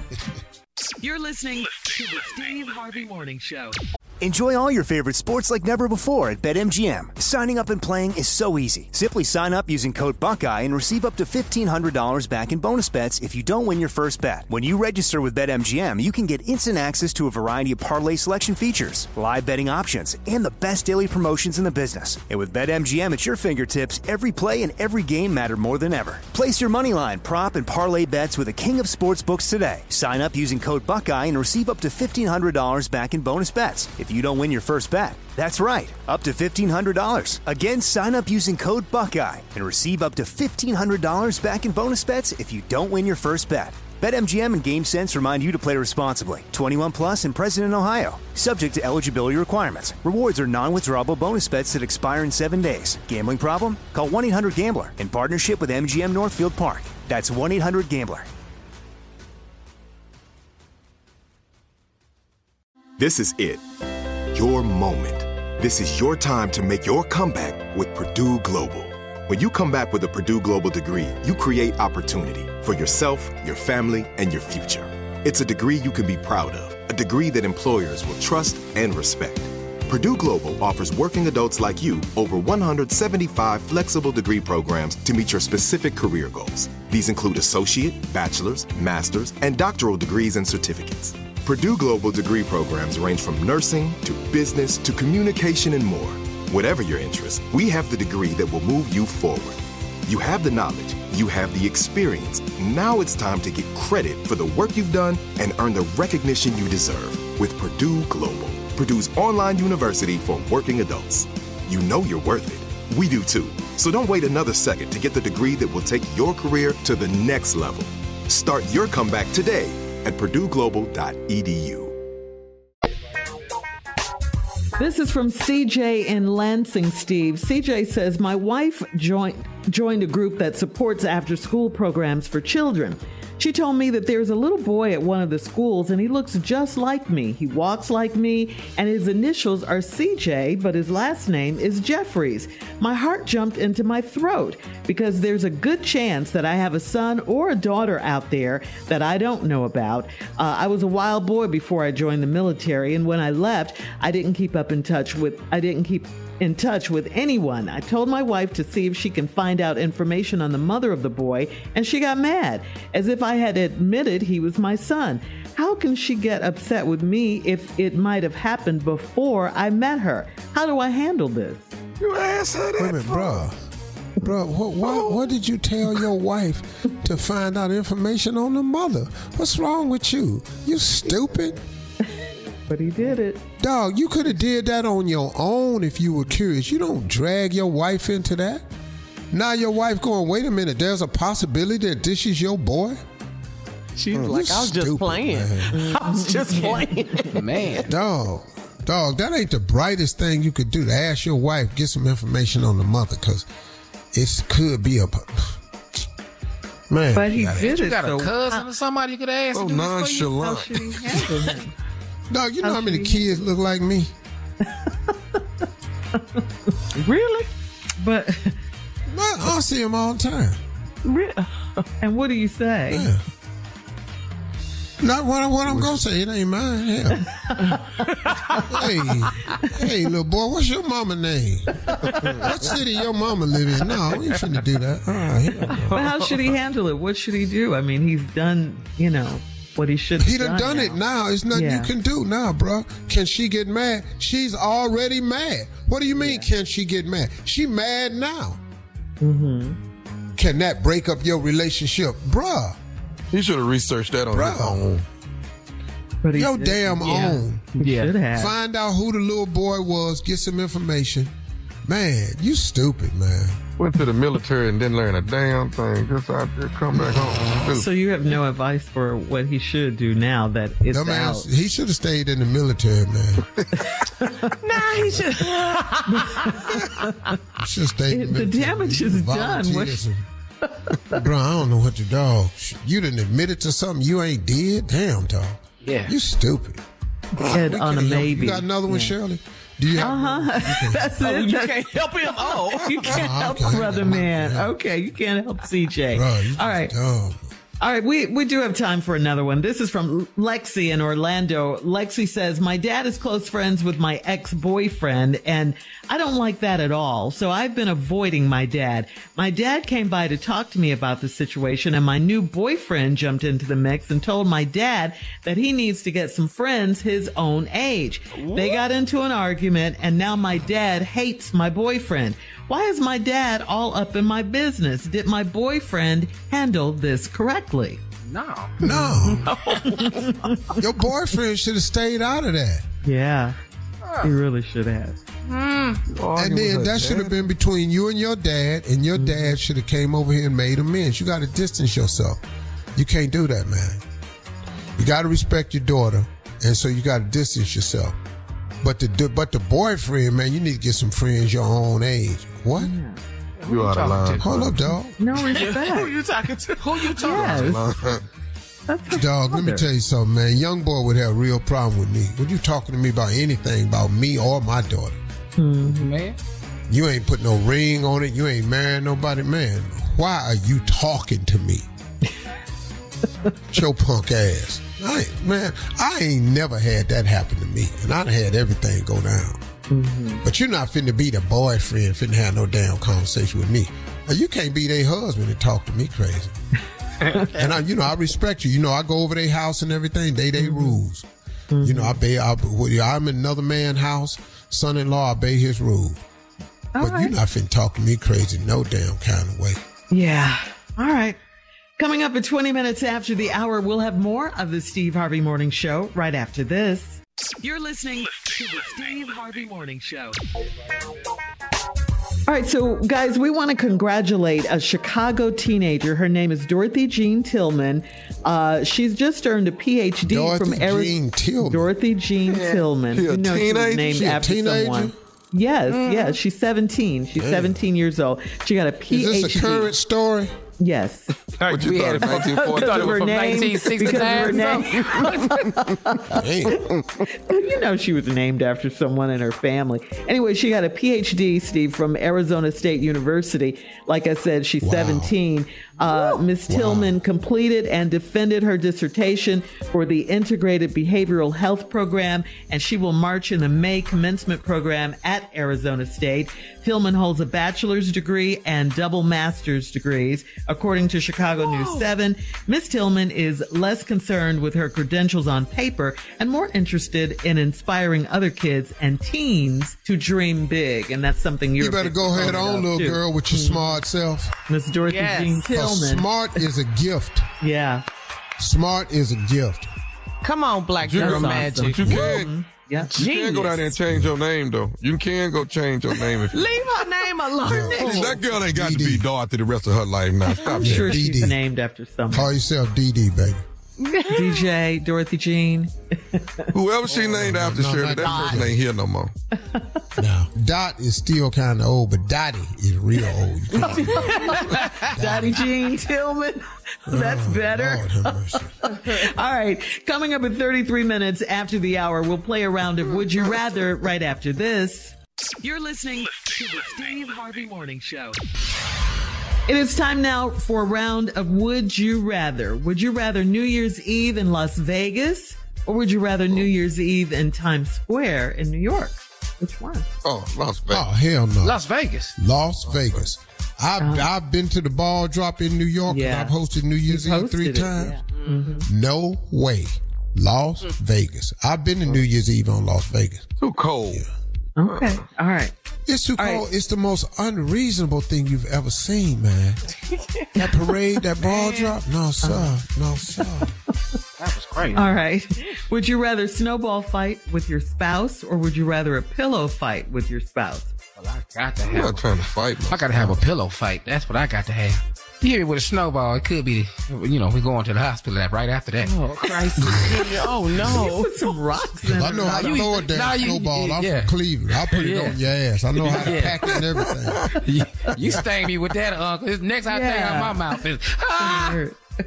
You're listening to the Steve Harvey Morning Show. Enjoy all your favorite sports like never before at BetMGM. Signing up and playing is so easy. Simply sign up using code Buckeye and receive up to fifteen hundred dollars back in bonus bets if you don't win your first bet. When you register with BetMGM, you can get instant access to a variety of parlay selection features, live betting options, and the best daily promotions in the business. And with BetMGM at your fingertips, every play and every game matter more than ever. Place your moneyline, prop, and parlay bets with the king of sportsbooks today. Sign up using code Buckeye and receive up to fifteen hundred dollars back in bonus bets if you don't win your first bet. That's right, up to fifteen hundred dollars. Again, sign up using code Buckeye and receive up to fifteen hundred dollars back in bonus bets if you don't win your first bet. BetMGM and GameSense remind you to play responsibly. twenty-one plus and present in Ohio. Subject to eligibility requirements. Rewards are non-withdrawable bonus bets that expire in seven days. Gambling problem? Call one eight hundred gambler in partnership with M G M Northfield Park. That's one eight hundred gambler. This is it. Your moment. This is your time to make your comeback with Purdue Global. When you come back with a Purdue Global degree, you create opportunity for yourself, your family, and your future. It's a degree you can be proud of, a degree that employers will trust and respect. Purdue Global offers working adults like you over one hundred seventy-five flexible degree programs to meet your specific career goals. These include associate, bachelor's, master's, and doctoral degrees and certificates. Purdue Global degree programs range from nursing to business to communication and more. Whatever your interest, we have the degree that will move you forward. You have the knowledge, you have the experience. Now it's time to get credit for the work you've done and earn the recognition you deserve with Purdue Global, Purdue's online university for working adults. You know you're worth it. We do too. So don't wait another second to get the degree that will take your career to the next level. Start your comeback today at purdue global dot e d u. This is from C J in Lansing, Steve. C J says, my wife joined joined a group that supports after-school programs for children. She told me that there's a little boy at one of the schools, and he looks just like me. He walks like me, and his initials are C J, but his last name is Jeffries. My heart jumped into my throat because there's a good chance that I have a son or a daughter out there that I don't know about. Uh, I was a wild boy before I joined the military, and when I left, I didn't keep up in touch with, I didn't keep in touch with anyone. I told my wife to see if she can find out information on the mother of the boy, and she got mad, as if I had admitted he was my son. How can she get upset with me if it might have happened before I met her? How do I handle this? You asked her that. Wait a minute, bro. Bro, what, what, what did you tell your wife to find out information on the mother? What's wrong with you? You stupid. But he did it. Dog, you could have did that on your own if you were curious. You don't drag your wife into that. Now your wife going, wait a minute, there's a possibility that this is your boy? She's Mm, like, you I was just stupid, playing. man. I was just playing. Man. Dog, dog, that ain't the brightest thing you could do, to ask your wife, get some information on the mother, because it could be a... Man. But he you gotta- did You it. got a So cousin or somebody you could ask So to do this for you? how nonchalant. should he handle him? Dog, you know How how many should he- kids look like me? Really? But I, I see them all the time. re- and what do you say? Yeah. Not what, I- what I'm going to say. It ain't mine. Hell. hey, hey, little boy, what's your mama name? What city your mama live in? No, we ain't finna do that. All right, hell no. But how should he handle it? What should he do? I mean, he's done, you know, what he should have He done done now. it now. There's nothing Yeah. you can do now, bro. Can she get mad? She's already mad. What do you mean, can she get mad? She mad now. Mm-hmm. Can that break up your relationship? Bruh, He should have researched that on Bro. his own. But he your did- damn yeah. own. He Yeah. should have. Find out who the little boy was, get some information. Man, you stupid, man. Went to the military and didn't learn a damn thing. Just out there, come back home. So you have no advice for what he should do now that it's No, man, out? he should have stayed in the military, man. Nah, he should. Should have stayed in the The military. damage is done. Volunteers and- Bro, I don't know what you dog. You done admitted to something you ain't did? Damn, dog. Yeah. You stupid. Head We on a can't help you. maybe. You got another one, Yeah. Shirley? Do you have Uh-huh. That's Oh, it. you That's- can't help him. Oh, You can't Oh, help okay. brother man. Okay, you can't help C J. Bro, you All right. dumb. All right, we, we do have time for another one. This is from Lexi in Orlando. Lexi says, my dad is close friends with my ex-boyfriend, and I don't like that at all. So I've been avoiding my dad. My dad came by to talk to me about the situation, and my new boyfriend jumped into the mix and told my dad that he needs to get some friends his own age. They got into an argument, and now my dad hates my boyfriend. Why is my dad all up in my business? Did my boyfriend handle this correctly? No. No. Your boyfriend should have stayed out of that. Yeah, he really should have. And then that should have been between you and your dad, and your dad should have came over here and made amends. You got to distance yourself. You can't do that, man. You got to respect your daughter, and so you got to distance yourself. But the but the boyfriend, man, you need to get some friends your own age. What? You out of line. Hold up, dog. No respect. who you talking to? Who you talking Yes. to? Dog, let me tell you something, man. Young boy would have a real problem with me. When you talking to me about anything about me or my daughter, Man. you ain't put no ring on it. You ain't marrying nobody, man. Why are you talking to me? Your punk ass. I ain't, man, I ain't never had that happen to me, and I had everything go down. Mm-hmm. But you're not finna be the boyfriend, finna have no damn conversation with me. Now, you can't be their husband and talk to me crazy. And I, you know, I respect you. You know, I go over their house and everything. They they Mm-hmm. rules. You know, I obey. I, I'm in another man's house. Son-in-law, I obey his rules. All But right. you're not finna talk to me crazy no damn kind of way. Yeah. All right. Coming up at twenty minutes after the hour, we'll have more of the Steve Harvey Morning Show right after this. You're listening to the Steve Harvey Morning Show. All right, so guys, we want to congratulate a Chicago teenager. Her name is Dorothy Jean Tillman. Uh, she's just earned a P H D Dorothy from Arizona. Jean Tillman. Dorothy Jean Yeah. Tillman. She a You know, she was teenager? named She a after teenager? someone. Yes, Mm. yes. She's seventeen. She's Damn. seventeen years old. She got a P H D. Is this a current story? Yes. What you We thought, had it nineteen from- forty? we thought it was Her from name- nineteen sixty-nine. You know, she was named after someone in her family. Anyway, she got a P H D, Steve, from Arizona State University. Like I said, she's seventeen. Uh, Miss Tillman completed and defended her dissertation for the Integrated Behavioral Health Program, and she will march in the May commencement program at Arizona State. Tillman holds a bachelor's degree and double master's degrees. According to Chicago News seven, Miss Tillman is less concerned with her credentials on paper and more interested in inspiring other kids and teens to dream big. And that's something you're You better a big go ahead proponent on, of, little too. girl, with your smart self. Miss Dorothy Yes. Jean 'Cause Tillman. smart is a gift. Yeah. Smart is a gift. Come on, Black You Girl can- Magic. But you can, Yeah. you can go down there and change your name, though. You can go change your name if you Leave her name alone. See, that girl ain't got to be Dorothy the rest of her life now. Stop I'm that. sure D D. she's named after someone. Call yourself D D, baby. D J, Dorothy Jean. Whoever she named after, no, Shirley, not that person ain't here no more. Now, Dot is still kind of old, but Dottie is real old. You can't- Daddy Jean Tillman. That's better. Lord have mercy. All right. Coming up at thirty-three minutes after the hour, we'll play a round of Would You Rather right after this. You're listening to the Steve Harvey Morning Show. It is time now for a round of Would You Rather. Would you rather New Year's Eve in Las Vegas, or would you rather New Year's Eve in Times Square in New York? Which one? Oh, Las Vegas. Oh, hell no. Las Vegas. Las Vegas. I've, I've been to the ball drop in New York, and Yeah. I've hosted New Year's You've Eve three hosted it, times. yeah. Mhm. No way. Las Vegas. I've been to New Year's Eve on Las Vegas. Too cold. Okay. All right. It's too All cold. right. It's the most unreasonable thing you've ever seen, man. That parade, that ball drop? No, sir. No, sir. That was crazy. All right. Would you rather snowball fight with your spouse, or would you rather a pillow fight with your spouse? Well, I got to I'm have. not trying to fight. I got to have a pillow fight. That's what I got to have. You hit me with a snowball. It could be, you know, we going to the hospital right after that. Oh, Christ. Oh, You no. put some rocks in I know it. how to you- throw a damn nah, you- snowball. I'm yeah. from Cleveland. I'll put it Yeah. on your ass. I know how to Yeah. pack it and everything. you, you sting me with that, Uncle. This next I think Yeah. out my mouth is, ah!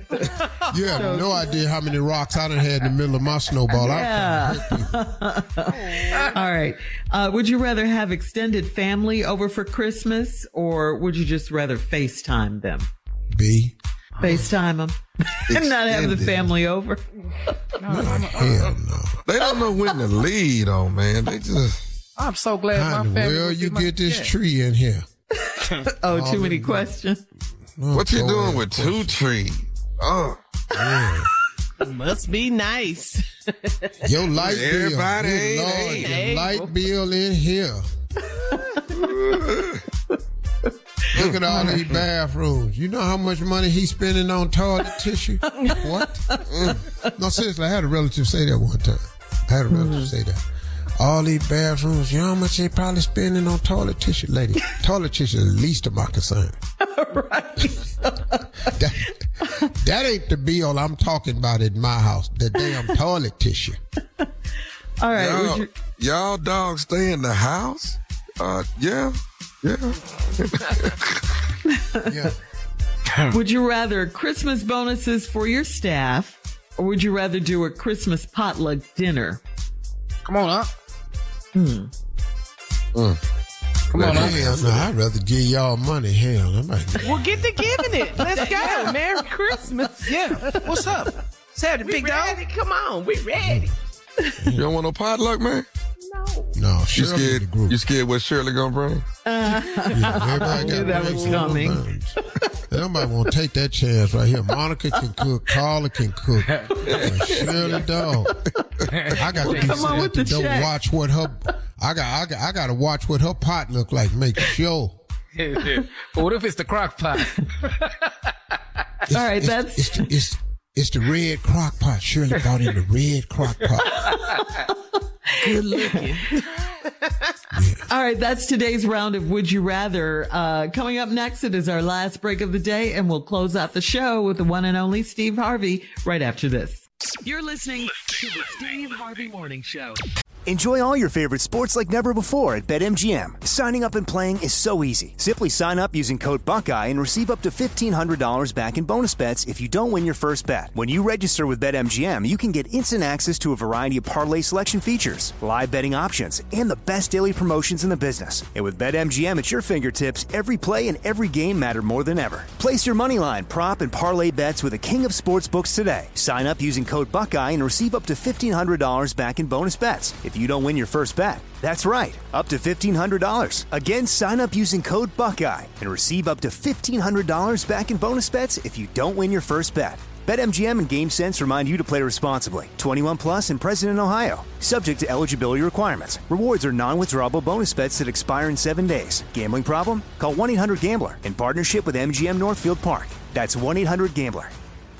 You have no idea how many rocks I done had in the middle of my snowball. I'm Yeah. trying to hurt people. All right. Uh, would you rather have extended family over for Christmas, or would you just rather FaceTime them? B. FaceTime them and not have the Extended. family over. Hell no. They don't know when to lead on, man. They just. I'm so glad How my in the family. world was you in my- get this yeah. tree in here? Oh, too many questions. Oh, What you go doing ahead. with two trees? Oh, Yeah. Must be nice. Your light bill. Everybody Good ain't Lord, ain't. the light bill in here. Look at all these bathrooms. You know how much money he's spending on toilet tissue? What? Mm. No, seriously, I had a relative say that one time. I had a relative say that. All these bathrooms, you know how much they probably spending on toilet tissue, lady? Toilet tissue is the least of my concern. Right. That, that ain't the bill I'm talking about in my house. The damn toilet tissue. All right. y'all, Would you, y'all dogs stay in the house? Uh, yeah, yeah. Yeah. would you rather Christmas bonuses for your staff, or would you rather do a Christmas potluck dinner? Come on, up. Hmm. Come on, up. Hell no, I'd rather give y'all money. Hell, I might. Well, get to giving it. Let's go. Merry Christmas. Yeah. What's up? Saturday, We big dog. ready. Come on. We ready. You don't want no potluck, man? No, You Shirley the scared? group. You scared what Shirley gonna bring? Uh, Yeah, everybody knew got that to was make coming. buns. Nobody want to take that chance right here. Monica can cook. Carla can cook. And Shirley dog. I got to be Come on sitting with at the the door check. watch what her. I got. I got. I got to watch what her pot look like. Make sure. But what if it's the crock pot? It's, All right, it's, that's- it's the, it's it's the red crock pot. Shirley bought in the red crock pot. Good looking. Yeah. All right, that's today's round of Would You Rather. Uh, coming up next, it is our last break of the day, and we'll close out the show with the one and only Steve Harvey right after this. You're listening to the Steve Harvey Morning Show. Enjoy all your favorite sports like never before at BetMGM. Signing up and playing is so easy. Simply sign up using code Buckeye and receive up to fifteen hundred dollars back in bonus bets if you don't win your first bet. When you register with BetMGM, you can get instant access to a variety of parlay selection features, live betting options, and the best daily promotions in the business. And with BetMGM at your fingertips, every play and every game matter more than ever. Place your moneyline, prop, and parlay bets with the king of sportsbooks today. Sign up using code Buckeye and receive up to fifteen hundred dollars back in bonus bets if you don't win your first bet. That's right, up to fifteen hundred dollars. Again, sign up using code Buckeye and receive up to fifteen hundred dollars back in bonus bets if you don't win your first bet. BetMGM and GameSense remind you to play responsibly. twenty-one plus and present in Ohio. Subject to eligibility requirements. Rewards are non-withdrawable bonus bets that expire in seven days. Gambling problem? Call one eight hundred gambler in partnership with M G M Northfield Park. That's one eight hundred gambler.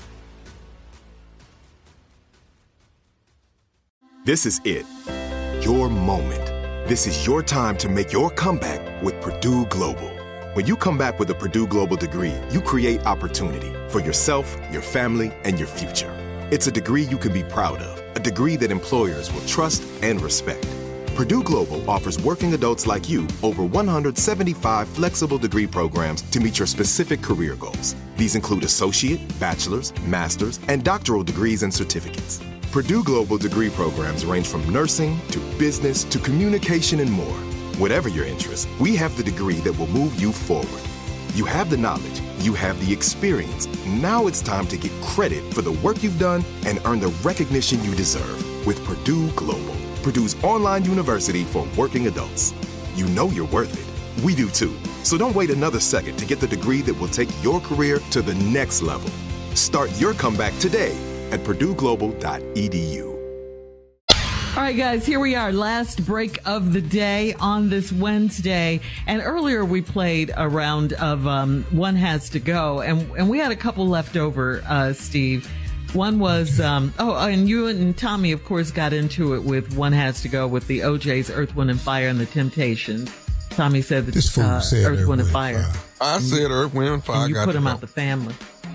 This is it. Your moment. This is your time to make your comeback with Purdue Global. When you come back with a Purdue Global degree, you create opportunity for yourself, your family, and your future. It's a degree you can be proud of, a degree that employers will trust and respect. Purdue Global offers working adults like you over one hundred seventy-five flexible degree programs to meet your specific career goals. These include associate, bachelor's, master's, and doctoral degrees and certificates. Purdue Global degree programs range from nursing to business to communication and more. Whatever your interest, we have the degree that will move you forward. You have the knowledge, you have the experience. Now it's time to get credit for the work you've done and earn the recognition you deserve with Purdue Global, Purdue's online university for working adults. You know you're worth it. We do too. So don't wait another second to get the degree that will take your career to the next level. Start your comeback today at purdue global dot e d u. All right, guys, here we are. Last break of the day on this Wednesday. And earlier we played a round of um, One Has to Go. And, and we had a couple left over, uh, Steve. One was, um, oh, and you and Tommy, of course, got into it with One Has to Go with the O J's, Earth, Wind, and Fire, and the Temptations. Tommy said that this fool uh, said Earth, Wind, and Fire. I said Earth, Wind, and Fire. And you got put him go. out the family.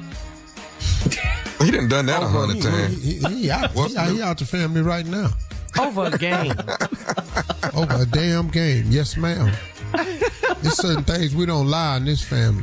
He done done that a Over, hundred he, times. He, he, he, out, he, out, he out the family right now. Over a game. Over a damn game. Yes, ma'am. There's certain things we don't lie in this family.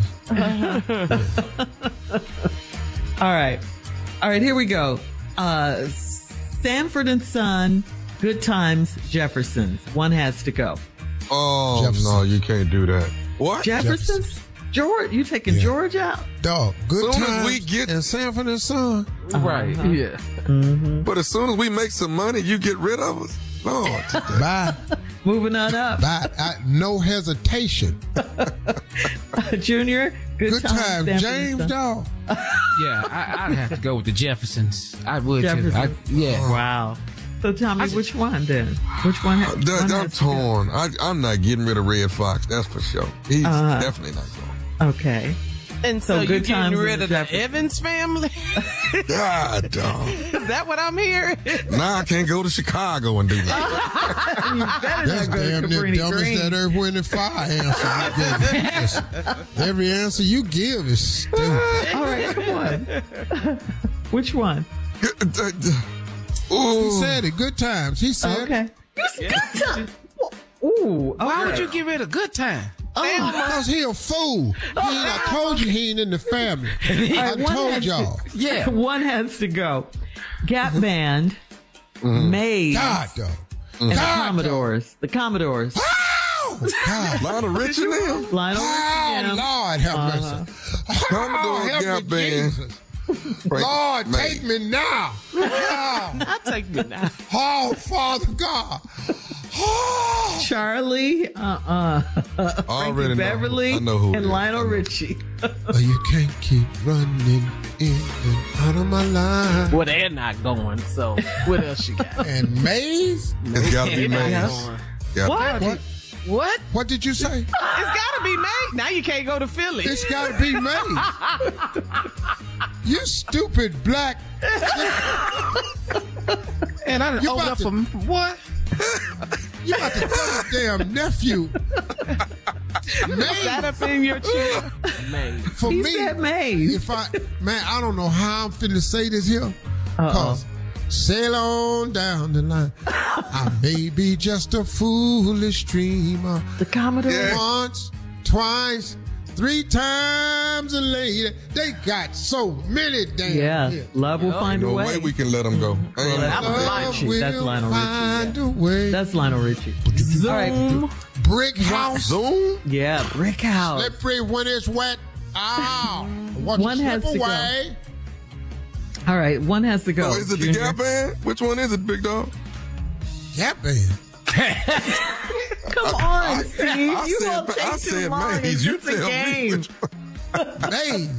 All right. All right, here we go. Uh, Sanford and Son, Good Times, Jeffersons. One Has to Go. Oh, Jefferson. no, you can't do that. What? Jeffersons? Jefferson. George? You taking Yeah. George out? Dog, Good Soon as Times we get- and Sanford and Son. Right. Uh-huh. Yeah. Mm-hmm. But as soon as we make some money, you get rid of us. Lord. Bye. Moving on up. Bye. I, no hesitation. Junior, Good, Good Times, time, Sanford James, and Son. dog. Yeah, I, I'd have to go with the Jeffersons. I would too. I, Jeffersons. yeah. Wow. So tell me, I just- which one then? Which one? Uh, one that- I'm has to go? torn. I, I'm not getting rid of Red Fox. That's for sure. He's Uh-huh. definitely not going. Okay. And So so, you Good getting Times rid and of the Jefferson. Evans family? God, dog. Is that what I'm hearing? Now I can't go to Chicago and do that. You better That's not go to damn near Cabrini dumb as Green. that Earth, Wind, and Fire answer you gave. Listen, every answer you give is stupid. All right, come on. Which one? He said it. Good Times. He said Okay. Good time. Ooh. Why okay. would you get rid of Good Time? Because he a fool. He ain't, I told you he ain't in the family. I All right, one told has y'all. to- Yeah. One has to go. Gap Band, Maze, God, dog. and the God, Commodores. The Commodores. Oh, God. Lionel Richie now? Lionel Oh, Richie. Lord have Uh-huh. mercy. Commodore Oh, help Gap me, Band. Jesus. Lord, Man. take me now. Oh, I'll take me now. oh, Father God. Oh. Charlie, uh-uh. Already Frankie know. Beverly, I know who it and is. Lionel Richie. Oh, you can't keep running in and out of my life. Well, they're not going, so what else you got? And Maze? It's got to be They're Maze. not going. Gotta- What? What? What? What did you say? It's got to be made. Now you can't go to Philly. It's got to be Maze. You stupid black. And I done You opened about up to- for what? You got to tell his damn nephew. Sat up in your chair. Maze. For he me, said Maze. if I, man, I don't know how I'm finna say this here. Uh-oh. Cause sail on down the line. I may be just a foolish dreamer. The Commodore. Yeah. Once, twice, three times a lady. They got so many damn Yeah, hits. love will find no a way. way we can let them go. Well, Ain't that no was way. Lionel Richie. That's will Lionel find Richie. a way. That's Lionel Richie. All right. Brick house. Zoom? Yeah, Brick House. Slippery when it's wet. Ah, watch One it has slip to go. away. All right, one has to go. Oh, is it the Junior. Gap Band? Which one is it, Big Dog? Gap Band. Come on, Steve. I You said- won't take I too said long. Maze. It's You just a tell me game. which one. Maze.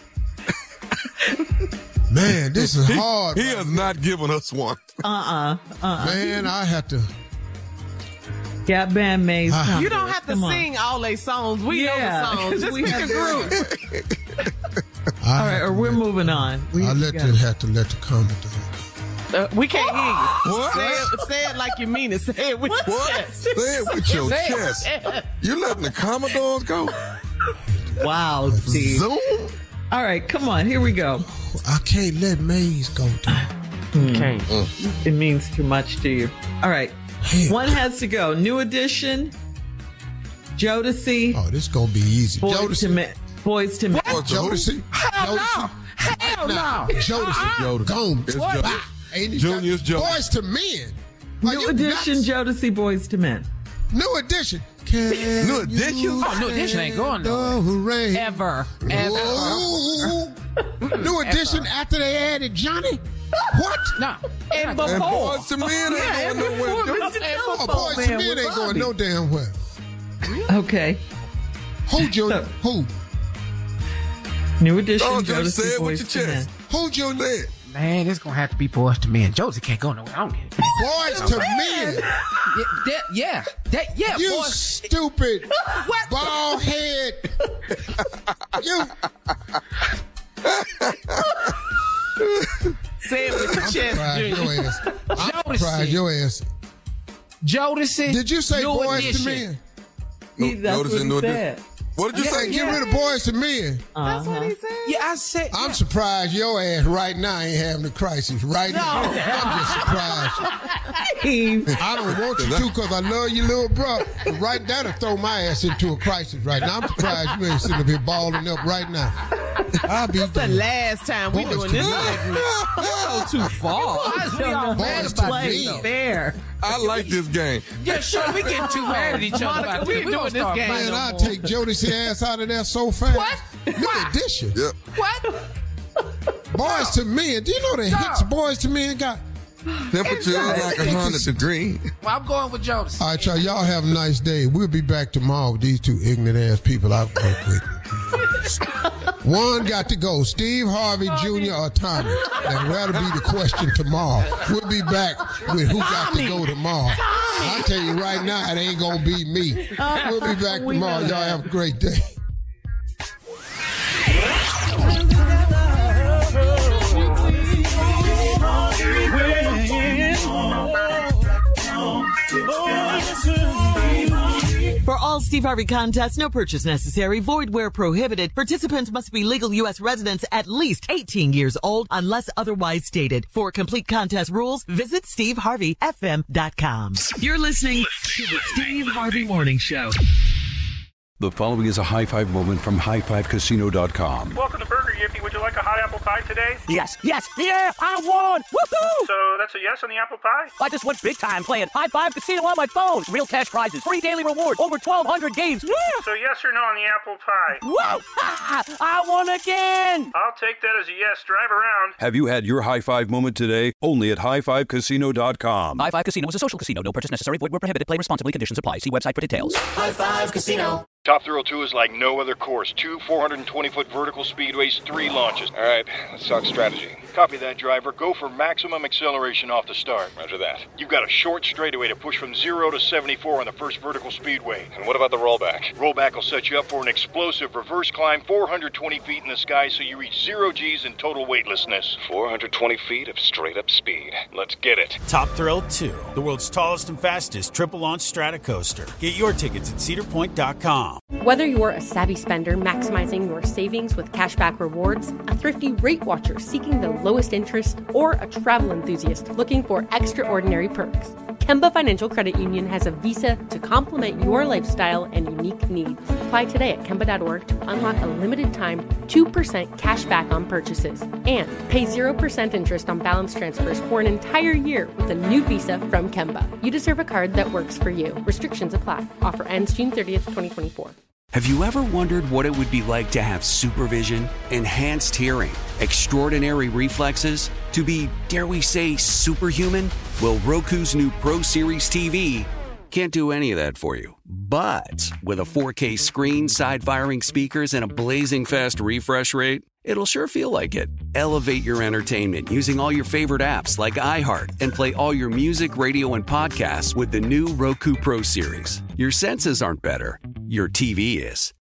Man, this is hard. He has not given us one. Uh-uh. Uh-uh. Man, I have to. Gap Band Maze. Ah. You don't have to Come on. sing all they songs. We Yeah, know the songs. Just we pick have a group. I All right, or we're moving on. We I let gotta- you have to let the comment down. Uh, we can't hear you. What? Say it, say it like you mean it. Say it with your What? chest. Say it with your Say it. chest. You letting the Commodores go? Wow, Steve. Zoom? All right, come on. Here we go. I can't let Maze go down. Okay. It means too much to you. All right. One has to go. New Edition, Jodeci, Oh, this gonna be easy. Boys Jodeci. to Men. Boys to Men. Jodeci. Hell Jodeci. no. Hell Nah, no. Jodeci. Jodeci. Gone. It's What? Jodeci. Ain't he Junior's got- Jodeci. Boys to Men. Are New you Edition, nuts? Jodeci, Boys to Men. New Edition. Can New Edition? you Oh, New Edition ain't going handle the rain? Ever. Ever. Ooh. New Edition after they added Johnny? What? Nah. And And before. Boys to Men ain't Yeah, going and before nowhere. Mister Oh, Telephone Boys to Man Men with ain't going Bobby. no damn well. Okay. Who, Junior? So- Who? New Edition, Oh, just say Jodeci, it Boys with to your Men. chest. Who, Junior? Say it. Man, it's gonna have to be Boys to Men. Josie can't go nowhere. I don't get it. Boys to Men. Yeah, that, yeah, that, yeah, You boys. stupid What? bald head. You. Say it with your chest, Surprised Junior. your ass. I'm Jodeci. surprised your ass. Jodeci. Did you say New Boys to Edition. Men? He, No, that's Jodeci what and he New said. Edition. What did you You say? say get rid of Boys to Men. That's what he said. Yeah, I said. I'm surprised your ass right now ain't having a crisis right now. I'm just surprised. Steve. I don't want you to because I love you, little bro. But right now to throw my ass into a crisis right now. I'm surprised you ain't sitting up here balling up right now. I'll be The damned. last time we Boys doing to this Men. segment. You go too far. We all mad Boys about to this, Men. though. Fair. I like this game. Yeah, sure. We getting too mad at each other Monica, about we this. ain't We doing gonna this start game fighting Man, no I'll more. take Jodeci's ass out of there so fast. What? New Edition. Yep. What? Boys to Men. Do you know the hits Boys to Men got? Temperature like a hundred degree. Well, I'm going with Jodeci. All right, y'all. Y'all have a nice day. We'll be back tomorrow with these two ignorant ass people I've worked with. One got to go. Steve Harvey Junior or Tommy? And that'll be the question tomorrow. We'll be back with who got to go tomorrow. I tell you right now, it ain't gonna be me. We'll be back We tomorrow. know Y'all that. have a great day. For all Steve Harvey contests, no purchase necessary, void where prohibited. Participants must be legal U S residents at least eighteen years old unless otherwise stated. For complete contest rules, visit steve harvey f m dot com. You're listening to the Steve Harvey Morning Show. The following is a high five moment from high five casino dot com. Welcome to Burger Yippee. Would you like a hot apple pie today? Yes, yes, yeah, I won! Woohoo! So that's a yes on the apple pie? I just went big time playing High Five Casino on my phone. Real cash prizes, free daily rewards, over twelve hundred games. Yeah! So yes or no on the apple pie? Whoa! I won again! I'll take that as a yes. Drive around. Have you had your high five moment today? Only at high five casino dot com. High Five Casino is a social casino. No purchase necessary. Void where prohibited. Play responsibly. Conditions apply. See website for details. High Five Casino. Top Thrill two is like no other course. Two four hundred twenty foot vertical speedways, three launches. All right, let's talk strategy. Copy that, driver. Go for maximum acceleration off the start. Roger that. You've got a short straightaway to push from zero to seventy-four on the first vertical speedway. And what about the rollback? Rollback will set you up for an explosive reverse climb four hundred twenty feet in the sky so you reach zero G's in total weightlessness. four hundred twenty feet of straight-up speed. Let's get it. Top Thrill two, the world's tallest and fastest triple-launch stratocoaster. Get your tickets at cedar point dot com. Whether you're a savvy spender maximizing your savings with cashback rewards, a thrifty rate watcher seeking the lowest interest, or a travel enthusiast looking for extraordinary perks, Kemba Financial Credit Union has a visa to complement your lifestyle and unique needs. Apply today at Kemba dot org to unlock a limited time two percent cash back on purchases and pay zero percent interest on balance transfers for an entire year with a new visa from Kemba. You deserve a card that works for you. Restrictions apply. Offer ends June thirtieth, twenty twenty-four. Have you ever wondered what it would be like to have supervision, enhanced hearing, extraordinary reflexes, to be, dare we say, superhuman? Well, Roku's new Pro Series T V can't do any of that for you. But with a four K screen, side-firing speakers, and a blazing fast refresh rate, it'll sure feel like it. Elevate your entertainment using all your favorite apps like iHeart and play all your music, radio, and podcasts with the new Roku Pro Series. Your senses aren't better. Your T V is.